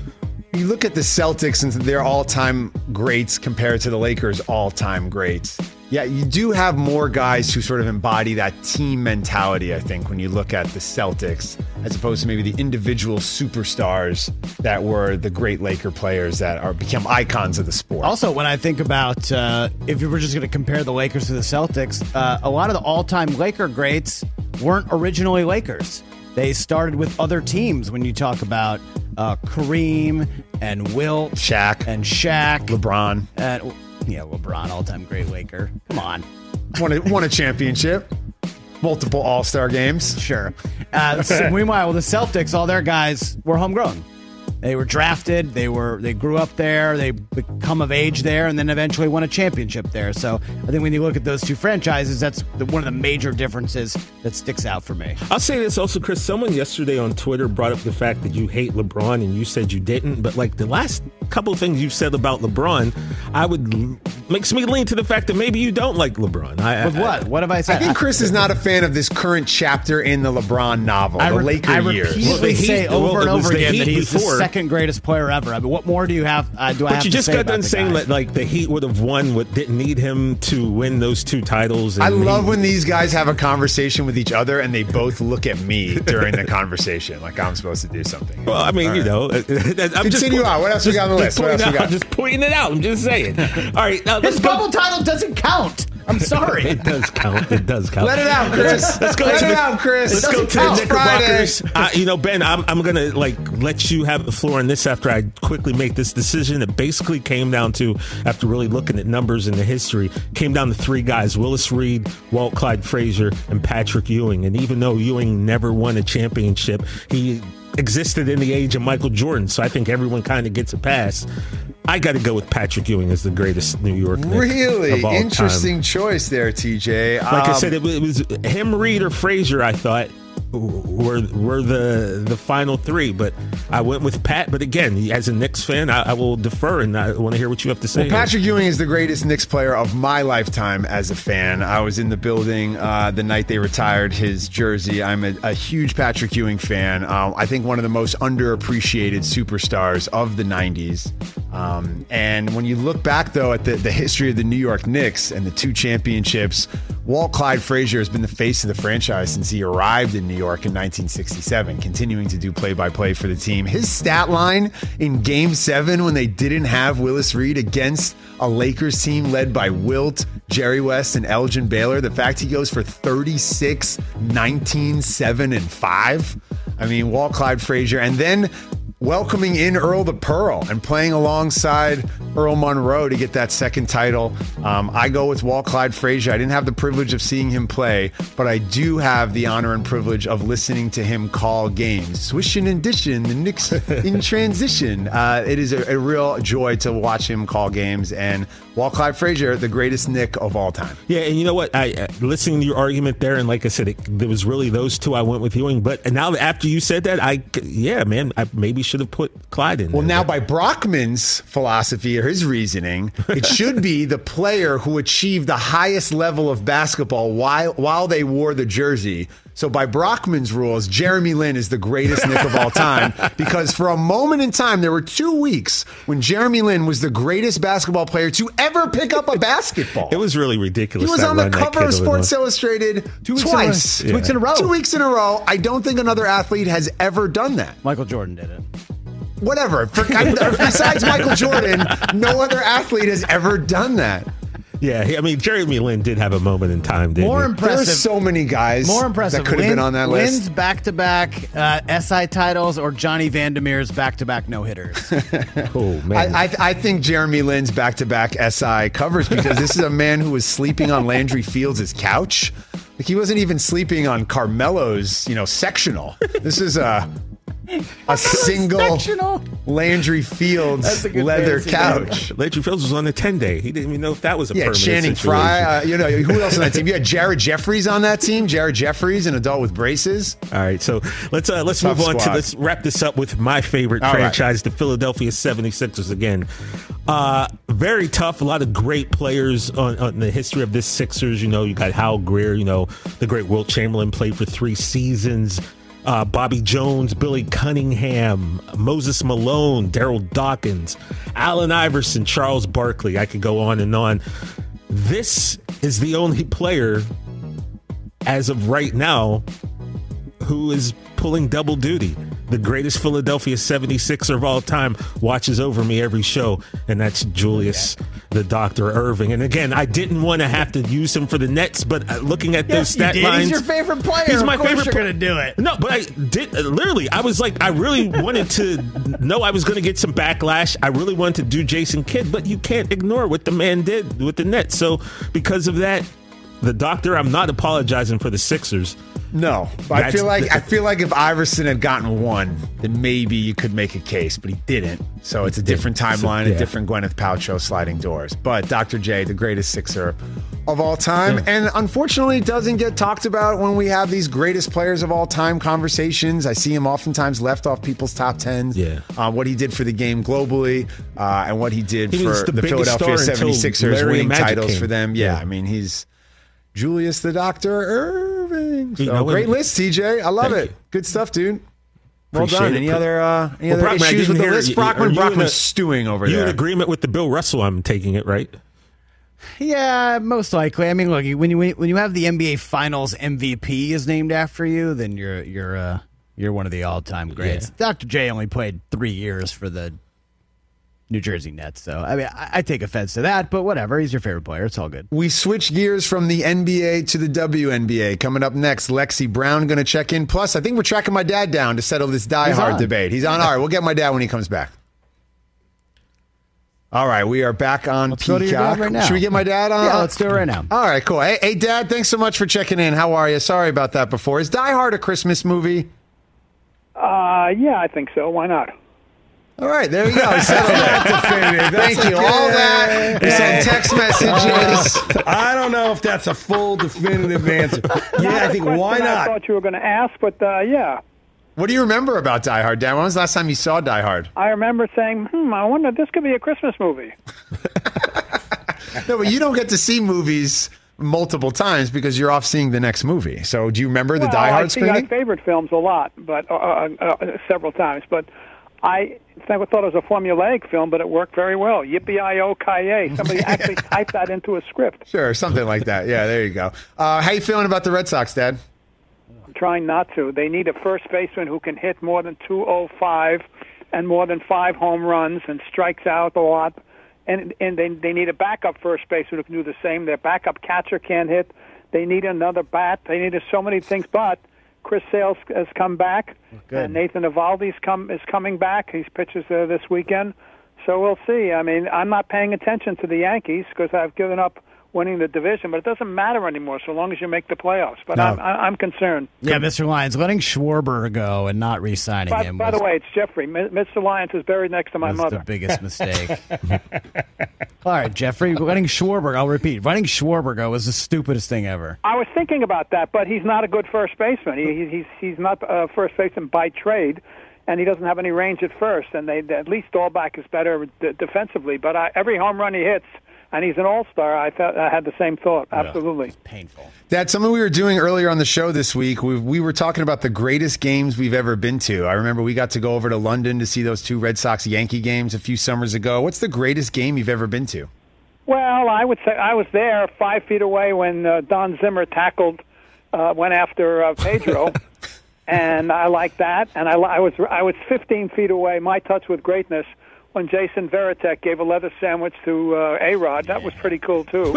Speaker 4: You look at the Celtics and their all-time greats compared to the Lakers' all-time greats. Yeah, you do have more guys who sort of embody that team mentality, I think, when you look at the Celtics, as opposed to maybe the individual superstars that were the great Laker players that are become icons of the sport.
Speaker 5: Also, when I think about uh, if you were just going to compare the Lakers to the Celtics, uh, a lot of the all-time Laker greats weren't originally Lakers. They started with other teams when you talk about uh, Kareem and Wilt.
Speaker 4: Shaq.
Speaker 5: And Shaq.
Speaker 4: LeBron.
Speaker 5: And, yeah, LeBron, all-time great Laker. Come on.
Speaker 4: Won a, won a championship. Multiple All-Star games.
Speaker 5: Sure. Uh, so meanwhile, the Celtics, all their guys were homegrown. They were drafted. They were they grew up there. They become of age there, and then eventually won a championship there. So I think when you look at those two franchises, that's the, one of the major differences that sticks out for me.
Speaker 7: I'll say this also, Chris. Someone yesterday on Twitter brought up the fact that you hate LeBron, and you said you didn't. But like the last couple of things you've said about LeBron, I would makes me lean to the fact that maybe you don't like LeBron. I,
Speaker 5: With
Speaker 7: I,
Speaker 5: what? What have I said?
Speaker 4: I think Chris is not a fan of this current chapter in the LeBron novel,
Speaker 5: I
Speaker 4: the
Speaker 5: re-
Speaker 4: Laker
Speaker 5: I
Speaker 4: years.
Speaker 5: repeatedly
Speaker 7: Well, the Heat-
Speaker 5: say over
Speaker 7: well, it
Speaker 5: and
Speaker 7: was
Speaker 5: over
Speaker 7: the
Speaker 5: again
Speaker 7: Heat
Speaker 5: that he's
Speaker 7: before.
Speaker 5: the second greatest player ever. I mean, what more do you have? Uh, do I have
Speaker 7: But you
Speaker 5: to
Speaker 7: just
Speaker 5: say
Speaker 7: got
Speaker 5: about
Speaker 7: done
Speaker 5: the
Speaker 7: saying
Speaker 5: guy?
Speaker 7: that like the Heat would have won, what didn't need him to win those two titles. And
Speaker 4: I love
Speaker 7: he-
Speaker 4: when these guys have a conversation with each other and they both look at me during the conversation like I'm supposed to do something.
Speaker 7: Well, I mean,
Speaker 4: All
Speaker 7: you
Speaker 4: right.
Speaker 7: know, I'm just
Speaker 4: Continue on. What else we got on the
Speaker 7: just
Speaker 4: list? What else
Speaker 7: pointing
Speaker 4: we
Speaker 7: out-
Speaker 4: got?
Speaker 7: Just pointing it out. I'm just saying. All right, now let's
Speaker 5: His
Speaker 7: go.
Speaker 5: bubble title doesn't count. I'm sorry.
Speaker 7: It does count. It does count.
Speaker 4: Let it out, Chris.
Speaker 7: Let's go
Speaker 4: Let
Speaker 7: to
Speaker 4: it
Speaker 7: the,
Speaker 4: out, Chris.
Speaker 7: Let's
Speaker 4: It
Speaker 7: go
Speaker 4: doesn't
Speaker 7: to the
Speaker 4: count.
Speaker 7: Knickerbockers.
Speaker 4: Friday.
Speaker 7: Uh, you know, Ben, I'm I'm gonna like let you have the floor on this after I quickly make this decision. It basically came down to, after really looking at numbers and the history, came down to three guys: Willis Reed, Walt Clyde Frazier, and Patrick Ewing. And even though Ewing never won a championship, he existed in the age of Michael Jordan. So I think everyone kind of gets a pass. I got to go with Patrick Ewing as the greatest New York Knick
Speaker 4: Really
Speaker 7: of all
Speaker 4: interesting
Speaker 7: time.
Speaker 4: choice there, T J.
Speaker 7: Like I
Speaker 4: Um,
Speaker 7: said, it was, it was him, Reed, or Frazier. I thought were were the the final three, but I went with Pat. But again, as a Knicks fan, I, I will defer, and I want to hear what you have to say.
Speaker 4: Well, Patrick Ewing is the greatest Knicks player of my lifetime as a fan. I was in the building uh, the night they retired his jersey. I'm a, a huge Patrick Ewing fan. Um, I think one of the most underappreciated superstars of the nineties. Um, and when you look back, though, at the, the history of the New York Knicks and the two championships, Walt Clyde Frazier has been the face of the franchise since he arrived in New York in nineteen sixty-seven, continuing to do play-by-play for the team. His stat line in Game seven when they didn't have Willis Reed against a Lakers team led by Wilt, Jerry West, and Elgin Baylor, the fact he goes for thirty-six, nineteen, seven, and five. I mean, Walt Clyde Frazier. And then welcoming in Earl the Pearl and playing alongside Earl Monroe to get that second title. Um, I go with Walt Clyde Frazier. I didn't have the privilege of seeing him play, but I do have the honor and privilege of listening to him call games. Swishing and dishing, the Knicks in transition. Uh, it is a, a real joy to watch him call games. And Walt Clyde Frazier, the greatest Knick of all time.
Speaker 7: Yeah, and you know what? I uh, listening to your argument there, and like I said, it, there was really those two I went with Ewing. But now that after you said that, I yeah, man, I maybe should have put Clyde in.
Speaker 4: Well,
Speaker 7: there.
Speaker 4: now by Brockman's philosophy or his reasoning, it should be the player who achieved the highest level of basketball while while they wore the jersey. So by Brockman's rules, Jeremy Lin is the greatest Knick of all time because for a moment in time, there were two weeks when Jeremy Lin was the greatest basketball player to ever pick up a basketball.
Speaker 7: It was really ridiculous.
Speaker 4: He was
Speaker 7: that
Speaker 4: on the
Speaker 7: run that
Speaker 4: cover
Speaker 7: kid
Speaker 4: of
Speaker 7: was
Speaker 4: Sports
Speaker 7: on.
Speaker 4: Illustrated
Speaker 5: Two weeks
Speaker 4: twice.
Speaker 5: in a, two weeks in a row.
Speaker 4: Two weeks in a row. I don't think another athlete has ever done that.
Speaker 5: Michael Jordan did it.
Speaker 4: Whatever. For, besides Michael Jordan, no other athlete has ever done that.
Speaker 7: Yeah, he- I mean, Jeremy Lin did have a moment in time, didn't
Speaker 5: More
Speaker 7: he?
Speaker 5: impressive.
Speaker 4: There's so many guys
Speaker 5: More impressive.
Speaker 4: that could have been on that
Speaker 5: Lynn's
Speaker 4: list.
Speaker 5: back-to-back uh, S I titles or Johnny Vandermeer's back-to-back no-hitters.
Speaker 7: Oh man,
Speaker 4: I, I, I think Jeremy Lin's back-to-back S I covers because this is a man who was sleeping on Landry Fields' couch. Like he wasn't even sleeping on Carmelo's, you know, sectional. This is a a single
Speaker 5: Sectional.
Speaker 4: Landry Fields
Speaker 5: That's a good
Speaker 4: leather
Speaker 5: fancy
Speaker 4: couch.
Speaker 7: Landry Fields was on the ten day. He didn't even know if that was a
Speaker 4: Yeah,
Speaker 7: permanent
Speaker 4: Channing
Speaker 7: situation.
Speaker 4: Frye. Uh, you know, who else on that team? You had Jared Jeffries on that team. Jared Jeffries, an adult with braces.
Speaker 7: All right, so let's uh, let's
Speaker 4: Tough
Speaker 7: move on to
Speaker 4: squad.
Speaker 7: let's wrap this up with my favorite
Speaker 4: All right.
Speaker 7: franchise, the Philadelphia seventy-sixers again. Uh, very tough. A lot of great players on, on the history of this Sixers. You know, you got Hal Greer. You know, the great Wilt Chamberlain played for three seasons. Uh, Bobby Jones, Billy Cunningham, Moses Malone, Daryl Dawkins, Allen Iverson, Charles Barkley. I could go on and on. This is the only player as of right now who is pulling double duty. The greatest Philadelphia seventy-sixer of all time watches over me every show, and that's Julius the Doctor Irving. And again, I didn't want to have to use him for the Nets, but uh, looking at those
Speaker 5: Yes, you
Speaker 7: stat
Speaker 5: did.
Speaker 7: lines,
Speaker 5: He's your favorite player.
Speaker 7: He's my
Speaker 5: of course
Speaker 7: favorite
Speaker 5: you're
Speaker 7: pla-
Speaker 5: going to do it.
Speaker 7: No, but I did uh, literally. I was like, I really wanted to know I was going to get some backlash. I really wanted to do Jason Kidd, but you can't ignore what the man did with the Nets. So because of that, the Doctor, I'm not apologizing for the Sixers.
Speaker 4: No, but I
Speaker 7: That's
Speaker 4: feel like
Speaker 7: the-
Speaker 4: I feel like if Iverson had gotten one, then maybe you could make a case, but he didn't. So it's a different timeline,
Speaker 7: yeah.
Speaker 4: a different Gwyneth Paltrow sliding doors. But Doctor J, the greatest Sixer of all time,
Speaker 7: Yeah.
Speaker 4: and unfortunately doesn't get talked about when we have these greatest players of all time conversations. I see him oftentimes left off people's top tens.
Speaker 7: Yeah.
Speaker 4: Uh, what he did for the game globally, uh, and what he did
Speaker 7: He was
Speaker 4: for
Speaker 7: the
Speaker 4: the,
Speaker 7: biggest
Speaker 4: Philadelphia
Speaker 7: star until
Speaker 4: seventy-sixers
Speaker 7: Larry
Speaker 4: winning
Speaker 7: and Magic
Speaker 4: titles
Speaker 7: came.
Speaker 4: for them. Yeah,
Speaker 7: Yeah.
Speaker 4: I mean he's Julius the Doctor Irving. So
Speaker 7: You know,
Speaker 4: great
Speaker 7: and-
Speaker 4: list, T J. I love
Speaker 7: Thank
Speaker 4: it.
Speaker 7: you.
Speaker 4: Good stuff, dude. Well
Speaker 7: Appreciate
Speaker 4: done.
Speaker 7: it.
Speaker 4: Any other uh, any
Speaker 7: Well,
Speaker 4: other
Speaker 7: Brockman, I
Speaker 4: issues with
Speaker 7: didn't
Speaker 4: the
Speaker 7: hear-
Speaker 4: list?
Speaker 7: are
Speaker 4: Brockman,
Speaker 7: you in
Speaker 4: Brockman's
Speaker 7: a-
Speaker 4: stewing over
Speaker 7: You
Speaker 4: there.
Speaker 7: in agreement with the Bill Russell? I'm taking it, right?
Speaker 5: Yeah, most likely. I mean, look, when you when you have the N B A Finals M V P is named after you, then you're you're uh, you're one of the all time greats.
Speaker 7: Yeah.
Speaker 5: Doctor J only played three years for the New Jersey Nets, so I mean, I, I take offense to that, but whatever. He's your favorite player. It's all good.
Speaker 4: We switch gears from the N B A to the W N B A. Coming up next, Lexi Brown going to check in. Plus, I think we're tracking my dad down to settle this Die
Speaker 5: He's
Speaker 4: Hard
Speaker 5: on.
Speaker 4: debate. He's on. All right, we'll get my dad when he comes back. All right, we are back on
Speaker 5: Let's go to your
Speaker 4: Peacock.
Speaker 5: dad right now.
Speaker 4: Should we get my dad on?
Speaker 5: Yeah, let's do it right now.
Speaker 4: All right, cool. Hey, hey, Dad, thanks so much for checking in. How are you? Sorry about that before. Is Die Hard a Christmas movie?
Speaker 10: Uh, yeah, I think so. Why not?
Speaker 4: All right, there you go. We settled it. Thank you. All that. We sent text messages.
Speaker 6: I don't know if that's a full definitive answer. Yeah, I think
Speaker 10: Question
Speaker 6: why
Speaker 10: I
Speaker 6: not?
Speaker 10: thought you were going to ask, but uh, yeah.
Speaker 4: What do you remember about Die Hard, Dad? When was the last time you saw Die Hard?
Speaker 10: I remember saying, hmm, I wonder if this could be a Christmas movie.
Speaker 4: No, but you don't get to see movies multiple times because you're off seeing the next movie. So do you remember the
Speaker 10: well,
Speaker 4: Die Hard
Speaker 10: I see my
Speaker 4: screening?
Speaker 10: favorite films a lot, but uh, uh, uh, several times. But I never thought it was a formulaic film, but it worked very well. Yippee-i-o, ki-yay. Somebody actually typed that into a script.
Speaker 4: Sure, something like that. Yeah, there you go. Uh, how you feeling about the Red Sox, Dad?
Speaker 10: I'm trying not to. They need a first baseman who can hit more than two oh five and more than five home runs and strikes out a lot. And and they they need a backup first baseman who can do the same. Their backup catcher can't hit. They need another bat. They need so many things. But Chris Sales has come back.
Speaker 5: Good.
Speaker 10: And Nathan Eovaldi's come is coming back. He pitches there this weekend. So we'll see. I mean, I'm not paying attention to the Yankees because I've given up winning the division, but it doesn't matter anymore so long as you make the playoffs. But
Speaker 4: No.
Speaker 10: I'm I'm concerned.
Speaker 5: Yeah, Mister Lyons, letting Schwarber go and not re-signing
Speaker 10: By,
Speaker 5: him
Speaker 10: by
Speaker 5: was,
Speaker 10: the way, it's Jeffrey. Mi- Mister Lyons is buried next to my
Speaker 5: was
Speaker 10: mother.
Speaker 5: the biggest mistake. All right, Jeffrey, letting Schwarber, I'll repeat, letting Schwarber go was the stupidest thing ever.
Speaker 10: I was thinking about that, but he's not a good first baseman. He, he, he's he's not a first baseman by trade, and he doesn't have any range at first. And they at least Dahlback is better d- defensively. But I, every home run he hits, and he's an all-star, I thought I had the same thought. Absolutely.
Speaker 5: Painful.
Speaker 4: Dad, something we were doing earlier on the show this week, we, we were talking about the greatest games we've ever been to. I remember we got to go over to London to see those two Red Sox-Yankee games a few summers ago. What's the greatest game you've ever been to?
Speaker 10: Well, I would say I was there five feet away when uh, Don Zimmer tackled, uh, went after uh, Pedro, and I liked that. And I, li- I was I was fifteen feet away. My touch with greatness when Jason Veritek gave a leather sandwich to uh, A-Rod. That was pretty cool too.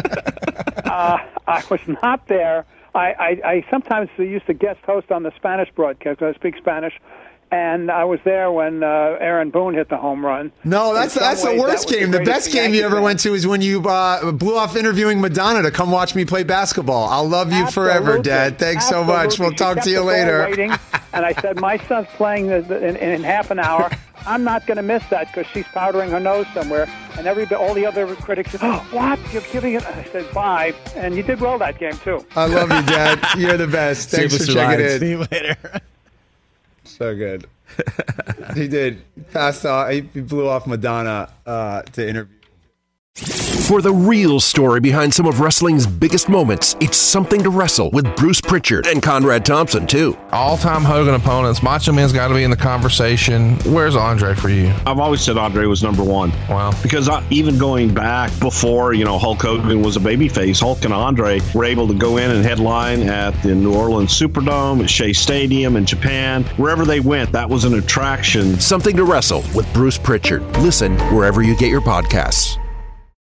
Speaker 10: uh, I was not there. I, I, I sometimes used to guest host on the Spanish broadcast. I speak Spanish. And I was there when uh, Aaron Boone hit the home run.
Speaker 4: No, that's
Speaker 10: In some
Speaker 4: that's the
Speaker 10: ways,
Speaker 4: worst
Speaker 10: that was
Speaker 4: game. The
Speaker 10: greatest
Speaker 4: best game you
Speaker 10: Yankee
Speaker 4: ever
Speaker 10: fan.
Speaker 4: went to is when you uh, blew off interviewing Madonna to come watch me play basketball. I'll love you forever,
Speaker 10: Absolutely.
Speaker 4: Dad. Thanks so much.
Speaker 10: Absolutely.
Speaker 4: We'll
Speaker 10: She
Speaker 4: talk
Speaker 10: kept
Speaker 4: to you
Speaker 10: the ball
Speaker 4: later.
Speaker 10: waiting, and I said, my son's playing the, the, in, in half an hour. I'm not going to miss that because she's powdering her nose somewhere. And every all the other critics said, oh, what? You're giving it? I said, bye. And you did well that game, too.
Speaker 4: I love you, Dad. You're the best. Thanks
Speaker 5: Save
Speaker 4: for
Speaker 5: us
Speaker 4: checking
Speaker 5: lines.
Speaker 4: in.
Speaker 5: See you later.
Speaker 4: So good. He did. He passed off. He blew off Madonna uh, to interview.
Speaker 11: For the real story behind some of wrestling's biggest moments, it's Something to Wrestle with Bruce Pritchard and Conrad Thompson, too.
Speaker 12: All-time Hogan opponents. Macho Man's got to be in the conversation. Where's Andre for you?
Speaker 13: I've always said Andre was number one.
Speaker 12: Wow.
Speaker 13: Because I, even going back before, you know, Hulk Hogan was a babyface, Hulk and Andre were able to go in and headline at the New Orleans Superdome, at Shea Stadium in Japan. Wherever they went, that was an attraction.
Speaker 11: Something to Wrestle with Bruce Pritchard. Listen wherever you get your podcasts.